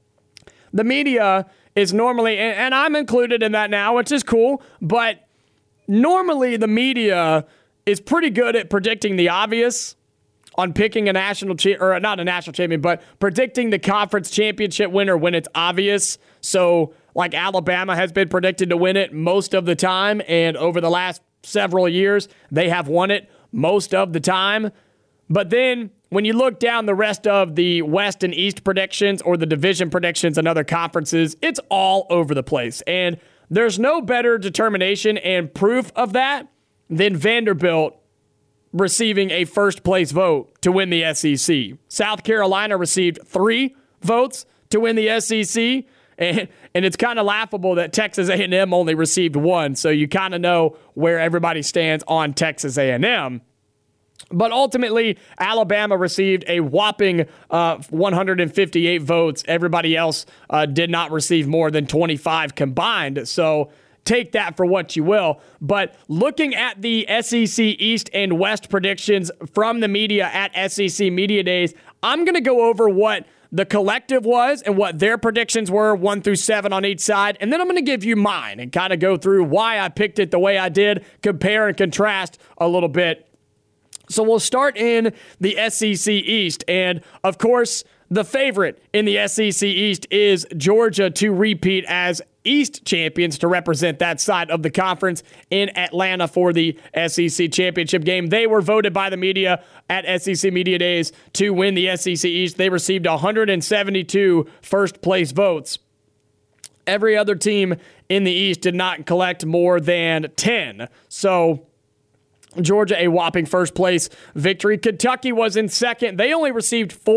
the media is normally, and I'm included in that now, which is cool, but normally the media is pretty good at predicting the obvious on picking a national cha- or not a national champion, but predicting the conference championship winner when it's obvious. So, like Alabama has been predicted to win it most of the time, and over the last several years, they have won it most of the time. But then when you look down the rest of the West and East predictions or the division predictions and other conferences, it's all over the place. And there's no better determination and proof of that than Vanderbilt receiving a first place vote to win the S E C. South Carolina received three votes to win the S E C. And, and it's kind of laughable that Texas A and M only received one, so you kind of know where everybody stands on Texas A and M. But ultimately, Alabama received a whopping uh, one hundred fifty-eight votes. Everybody else uh, did not receive more than twenty-five combined, so take that for what you will. But looking at the S E C East and West predictions from the media at S E C Media Days, I'm going to go over what the collective was and what their predictions were, one through seven on each side. And then I'm going to give you mine and kind of go through why I picked it the way I did, compare and contrast a little bit. So we'll start in the S E C East. And, of course, the favorite in the S E C East is Georgia to repeat as East champions to represent that side of the conference in Atlanta for the S E C championship game. They were voted by the media at S E C Media Days to win the S E C East. They received one hundred seventy-two first place votes. Every other team in the East did not collect more than ten. So Georgia, a whopping first place victory. Kentucky was in second. They only received four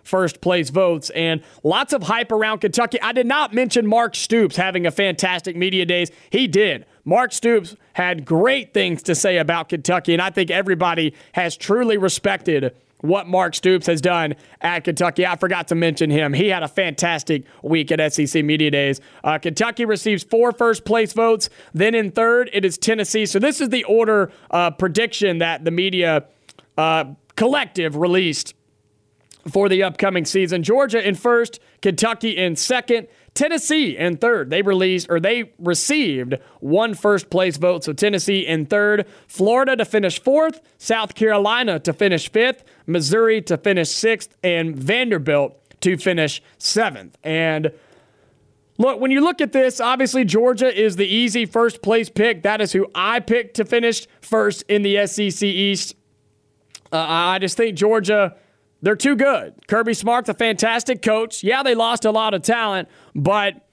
first place votes, and lots of hype around Kentucky. I did not mention Mark Stoops having a fantastic media days. He did. Mark Stoops had great things to say about Kentucky, and I think everybody has truly respected what Mark Stoops has done at Kentucky. I forgot to mention him. He had a fantastic week at S E C Media Days. Uh, Kentucky receives four first-place votes. Then in third, it is Tennessee. So this is the order uh, prediction that the media uh, collective released for the upcoming season. Georgia in first, Kentucky in second, Tennessee in third. They released or they received one first place vote. So Tennessee in third, Florida to finish fourth, South Carolina to finish fifth, Missouri to finish sixth, and Vanderbilt to finish seventh. And look, when you look at this, obviously Georgia is the easy first place pick. That is who I picked to finish first in the S E C East. Uh, I just think Georgia, they're too good. Kirby Smart's a fantastic coach. Yeah, they lost a lot of talent, but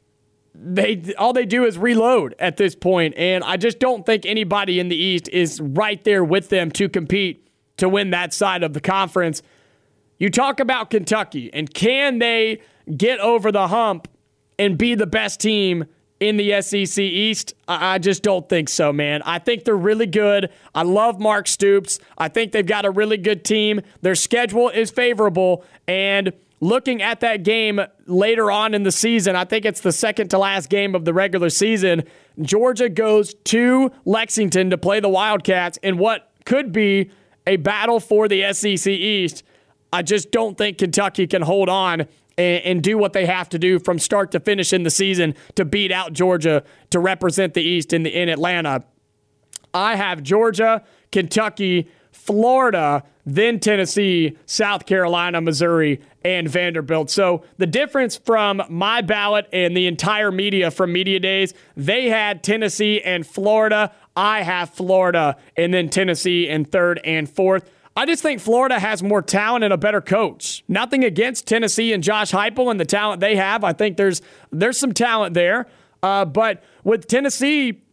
they all they do is reload at this point, and I just don't think anybody in the East is right there with them to compete to win that side of the conference. You talk about Kentucky, and can they get over the hump and be the best team in the S E C East? I just don't think so, man. I think they're really good. I love Mark Stoops. I think they've got a really good team. Their schedule is favorable, and looking at that game later on in the season, I think it's the second to last game of the regular season, Georgia goes to Lexington to play the Wildcats in what could be a battle for the S E C East. I just don't think Kentucky can hold on and do what they have to do from start to finish in the season to beat out Georgia to represent the East in the in Atlanta. I have Georgia, Kentucky, Florida, then Tennessee, South Carolina, Missouri, and Vanderbilt. So the difference from my ballot and the entire media from Media Days, they had Tennessee and Florida. I have Florida and then Tennessee in third and fourth. I just think Florida has more talent and a better coach. Nothing against Tennessee and Josh Heupel and the talent they have. I think there's there's some talent there. Uh, but with Tennessee,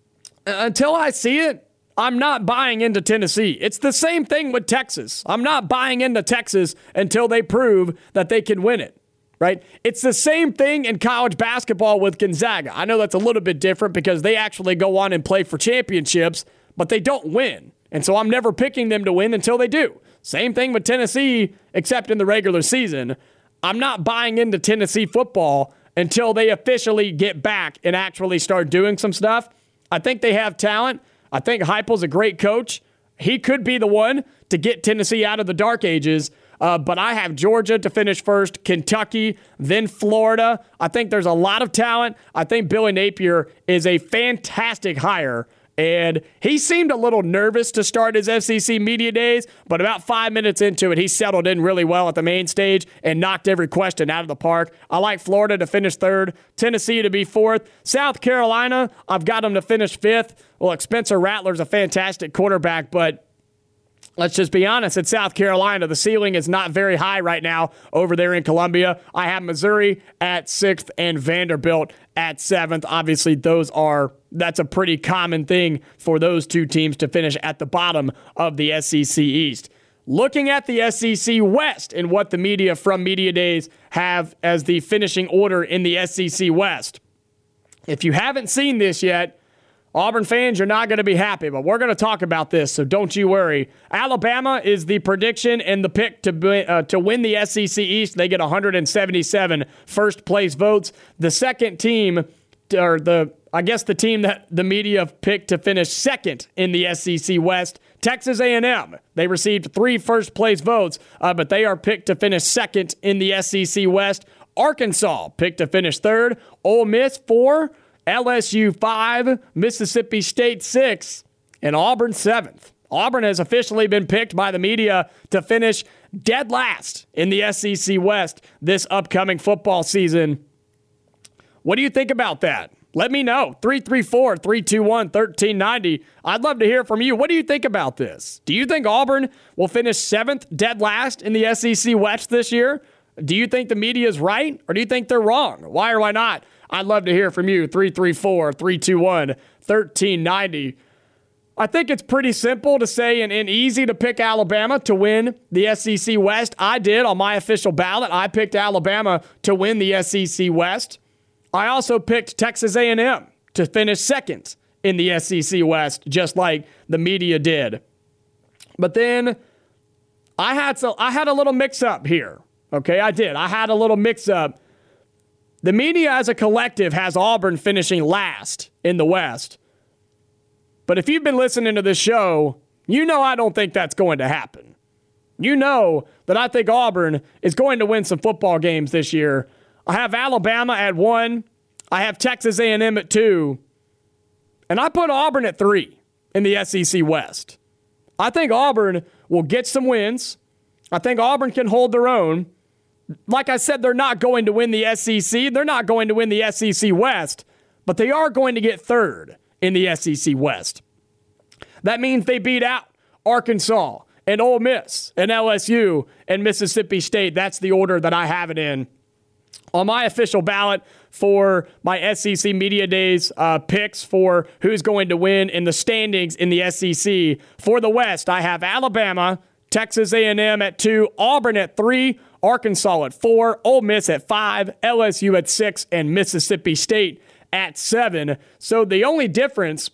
until I see it, I'm not buying into Tennessee. It's the same thing with Texas. I'm not buying into Texas until they prove that they can win it, right? It's the same thing in college basketball with Gonzaga. I know that's a little bit different because they actually go on and play for championships, but they don't win. And so I'm never picking them to win until they do. Same thing with Tennessee, except in the regular season. I'm not buying into Tennessee football until they officially get back and actually start doing some stuff. I think they have talent. I think Heupel's a great coach. He could be the one to get Tennessee out of the dark ages. Uh, but I have Georgia to finish first, Kentucky, then Florida. I think there's a lot of talent. I think Billy Napier is a fantastic hire. And he seemed a little nervous to start his S E C Media Days, but about five minutes into it, he settled in really well at the main stage and knocked every question out of the park. I like Florida to finish third, Tennessee to be fourth. South Carolina, I've got them to finish fifth. Well, Spencer Rattler's a fantastic quarterback, but let's just be honest, at South Carolina, the ceiling is not very high right now over there in Columbia. I have Missouri at sixth and Vanderbilt at seventh. Obviously, those are that's a pretty common thing for those two teams to finish at the bottom of the S E C East. Looking at the S E C West and what the media from Media Days have as the finishing order in the S E C West. If you haven't seen this yet, Auburn fans, you're not going to be happy, but we're going to talk about this, so don't you worry. Alabama is the prediction and the pick to uh, to win the S E C East. They get one hundred seventy-seven first-place votes. The second team, or the I guess the team that the media picked to finish second in the S E C West, Texas A and M. They received three first-place votes, uh, but they are picked to finish second in the S E C West. Arkansas picked to finish third. Ole Miss four. L S U five, Mississippi State six, and Auburn seventh. Auburn has officially been picked by the media to finish dead last in the S E C West this upcoming football season. What do you think about that? Let me know. three three four, three two one, one three nine zero. I'd love to hear from you. What do you think about this? Do you think Auburn will finish seventh dead last in the S E C West this year? Do you think the media is right, or do you think they're wrong? Why or why not? I'd love to hear from you. three three four, three two one, one three nine zero. I think it's pretty simple to say and, and easy to pick Alabama to win the S E C West. I did on my official ballot. I picked Alabama to win the S E C West. I also picked Texas A and M to finish second in the S E C West, just like the media did. But then I had so I had a little mix-up here. Okay, I did. I had a little mix-up. The media as a collective has Auburn finishing last in the West. But if you've been listening to this show, you know I don't think that's going to happen. You know that I think Auburn is going to win some football games this year. I have Alabama at one. I have Texas A and M at two. And I put Auburn at three in the S E C West. I think Auburn will get some wins. I think Auburn can hold their own. Like I said, they're not going to win the S E C. They're not going to win the S E C West. But they are going to get third in the S E C West. That means they beat out Arkansas and Ole Miss and L S U and Mississippi State. That's the order that I have it in. On my official ballot for my S E C Media Days uh, picks for who's going to win in the standings in the S E C, for the West, I have Alabama, Texas A and M at two, Auburn at three, Arkansas at four, Ole Miss at five, L S U at six, and Mississippi State at seven. So the only difference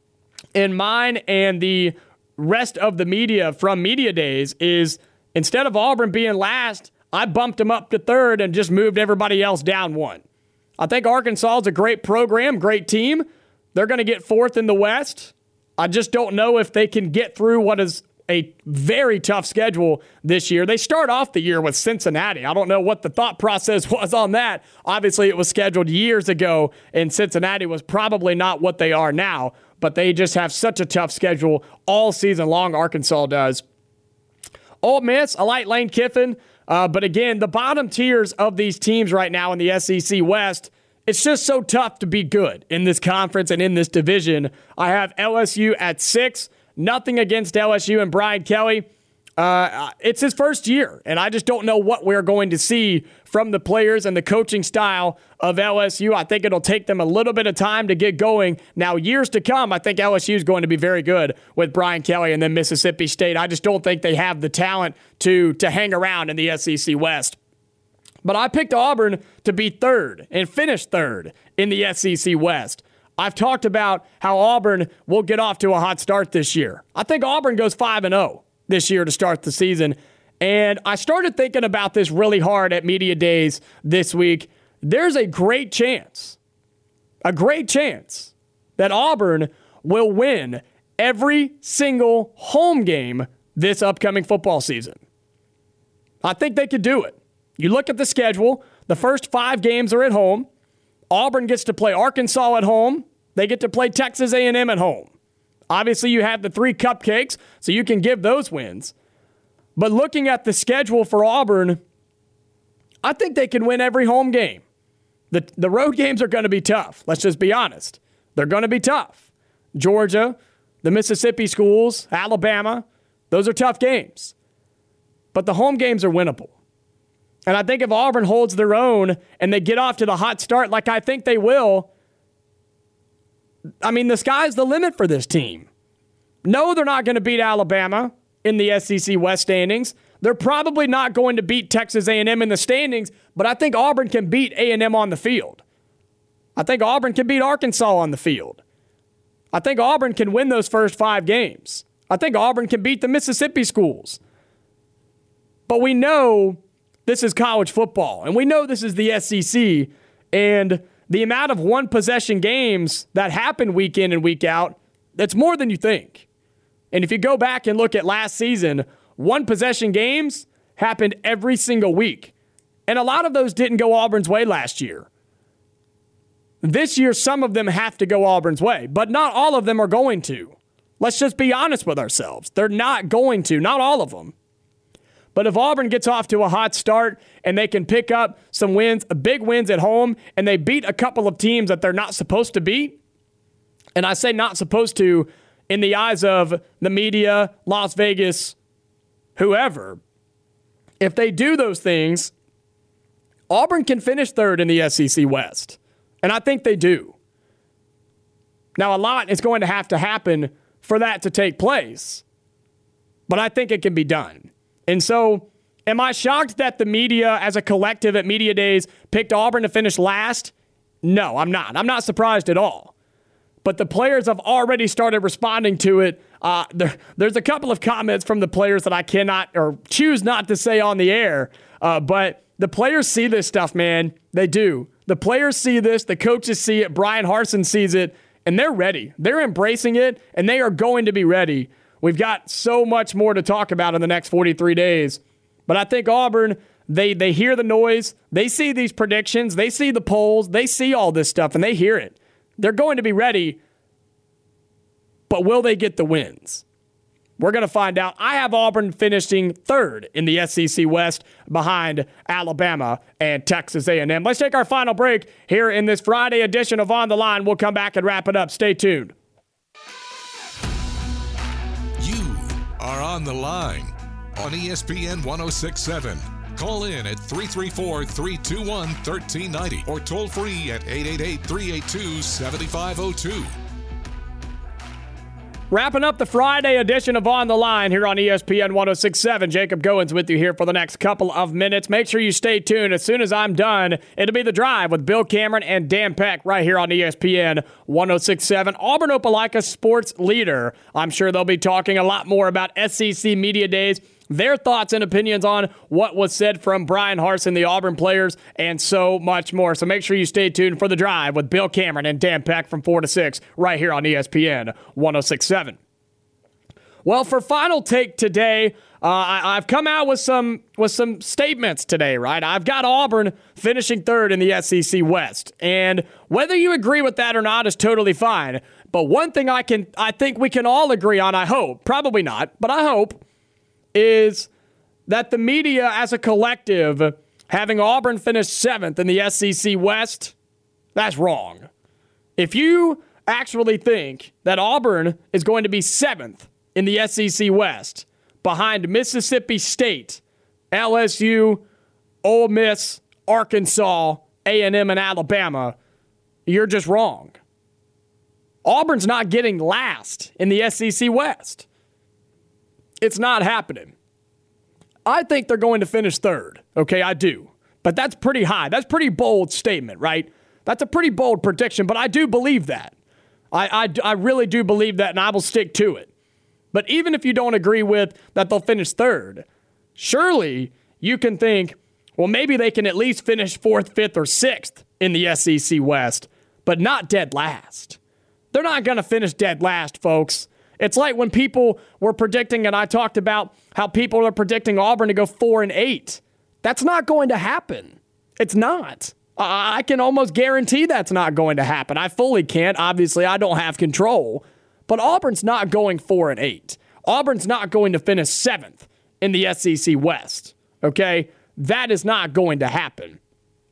in mine and the rest of the media from Media Days is instead of Auburn being last, I bumped them up to third and just moved everybody else down one. I think Arkansas is a great program, great team. They're going to get fourth in the West. I just don't know if they can get through what is a very tough schedule this year. They start off the year with Cincinnati. I don't know what the thought process was on that. Obviously, it was scheduled years ago, and Cincinnati was probably not what they are now, but they just have such a tough schedule all season long, Arkansas does. Ole Miss, I like Lane Kiffin, uh, but again, the bottom tiers of these teams right now in the S E C West, it's just so tough to be good in this conference and in this division. I have L S U at six. Nothing against L S U and Brian Kelly. Uh, it's his first year, and I just don't know what we're going to see from the players and the coaching style of L S U. I think it'll take them a little bit of time to get going. Now, years to come, I think L S U is going to be very good with Brian Kelly and then Mississippi State. I just don't think they have the talent to, to hang around in the S E C West. But I picked Auburn to be third and finish third in the S E C West. I've talked about how Auburn will get off to a hot start this year. I think Auburn goes five and oh this year to start the season. And I started thinking about this really hard at Media Days this week. There's a great chance, a great chance that Auburn will win every single home game this upcoming football season. I think they could do it. You look at the schedule, the first five games are at home. Auburn gets to play Arkansas at home. They get to play Texas A and M at home. Obviously, you have the three cupcakes, so you can give those wins. But looking at the schedule for Auburn, I think they can win every home game. The, the road games are going to be tough. Let's just be honest. They're going to be tough. Georgia, the Mississippi schools, Alabama, those are tough games. But the home games are winnable. And I think if Auburn holds their own and they get off to the hot start like I think they will, I mean, the sky's the limit for this team. No, they're not going to beat Alabama in the S E C West standings. They're probably not going to beat Texas A and M in the standings, but I think Auburn can beat A and M on the field. I think Auburn can beat Arkansas on the field. I think Auburn can win those first five games. I think Auburn can beat the Mississippi schools. But we know this is college football, and we know this is the S E C, and the amount of one-possession games that happen week in and week out, that's more than you think. And if you go back and look at last season, one-possession games happened every single week. And a lot of those didn't go Auburn's way last year. This year, some of them have to go Auburn's way, but not all of them are going to. Let's just be honest with ourselves. They're not going to, not all of them. But if Auburn gets off to a hot start and they can pick up some wins, big wins at home, and they beat a couple of teams that they're not supposed to beat, and I say not supposed to in the eyes of the media, Las Vegas, whoever, if they do those things, Auburn can finish third in the S E C West. And I think they do. Now, a lot is going to have to happen for that to take place. But I think it can be done. And so, am I shocked that the media as a collective at Media Days picked Auburn to finish last? No, I'm not. I'm not surprised at all. But the players have already started responding to it. Uh, there, there's a couple of comments from the players that I cannot or choose not to say on the air. Uh, but the players see this stuff, man. They do. The players see this. The coaches see it. Brian Harsin sees it. And they're ready. They're embracing it. And they are going to be ready. We've got so much more to talk about in the next forty-three days. But I think Auburn, they they hear the noise. They see these predictions. They see the polls. They see all this stuff, and they hear it. They're going to be ready. But will they get the wins? We're going to find out. I have Auburn finishing third in the S E C West behind Alabama and Texas A and M. Let's take our final break here in this Friday edition of On the Line. We'll come back and wrap it up. Stay tuned. You are on the line on E S P N one oh six point seven. Call in at three three four, three two one, one three nine zero or toll free at eight eight eight, three eight two, seven five zero two. Wrapping up the Friday edition of On the Line here on E S P N one oh six point seven. Jacob Goins with you here for the next couple of minutes. Make sure you stay tuned. As soon as I'm done, it'll be The Drive with Bill Cameron and Dan Peck right here on E S P N one oh six point seven. Auburn Opelika sports leader. I'm sure they'll be talking a lot more about S E C Media Days, their thoughts and opinions on what was said from Brian Harsin, the Auburn players, and so much more. So make sure you stay tuned for The Drive with Bill Cameron and Dan Peck from four to six right here on E S P N one oh six point seven. Well, for Final Take today, uh, I, I've come out with some with some statements today, right? I've got Auburn finishing third in the S E C West. And whether you agree with that or not is totally fine. But one thing I can I think we can all agree on, I hope, probably not, but I hope, is that the media as a collective, having Auburn finish seventh in the S E C West, that's wrong. If you actually think that Auburn is going to be seventh in the S E C West behind Mississippi State, L S U, Ole Miss, Arkansas, A and M, and Alabama, you're just wrong. Auburn's not getting last in the S E C West. It's not happening. I think they're going to finish third. Okay, I do. But that's pretty high. That's a pretty bold statement, right? That's a pretty bold prediction, but I do believe that. I, I, I really do believe that, and I will stick to it. But even if you don't agree with that they'll finish third, surely you can think, well, maybe they can at least finish fourth, fifth, or sixth in the S E C West, but not dead last. They're not going to finish dead last, folks. It's like when people were predicting, and I talked about how people are predicting Auburn to go four and eight. That's not going to happen. It's not. I can almost guarantee that's not going to happen. I fully can't. Obviously, I don't have control. But Auburn's not going four and eight. Auburn's not going to finish seventh in the S E C West. Okay? That is not going to happen.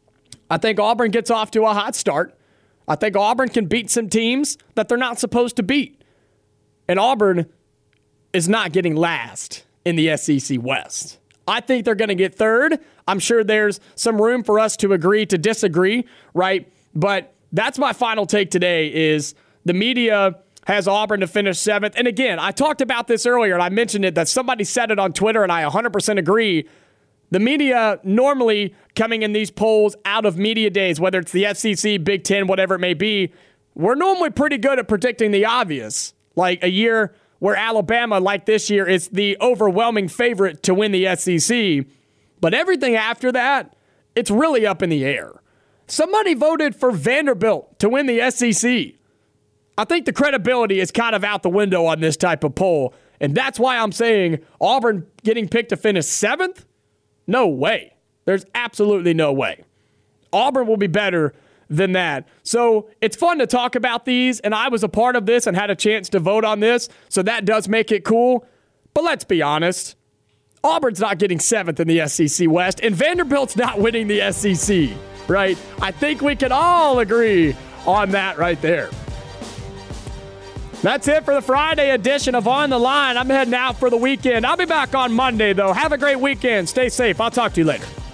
I think Auburn gets off to a hot start. I think Auburn can beat some teams that they're not supposed to beat. And Auburn is not getting last in the S E C West. I think they're going to get third. I'm sure there's some room for us to agree to disagree, right? But that's my final take today is the media has Auburn to finish seventh. And again, I talked about this earlier, and I mentioned it, that somebody said it on Twitter, and I one hundred percent agree. The media normally coming in these polls out of media days, whether it's the S E C, Big Ten, whatever it may be, we're normally pretty good at predicting the obvious. Like a year where Alabama, like this year, is the overwhelming favorite to win the S E C. But everything after that, it's really up in the air. Somebody voted for Vanderbilt to win the S E C. I think the credibility is kind of out the window on this type of poll. And that's why I'm saying Auburn getting picked to finish seventh? No way. There's absolutely no way. Auburn will be better than that. So it's fun to talk about these, and I was a part of this and had a chance to vote on this, so that does make it cool. But let's be honest. Auburn's not getting seventh in the S E C West, and Vanderbilt's not winning the S E C, right? I think we can all agree on that right there. That's it for the Friday edition of On the Line. I'm heading out for the weekend. I'll be back on Monday, though. Have a great weekend. Stay safe. I'll talk to you later.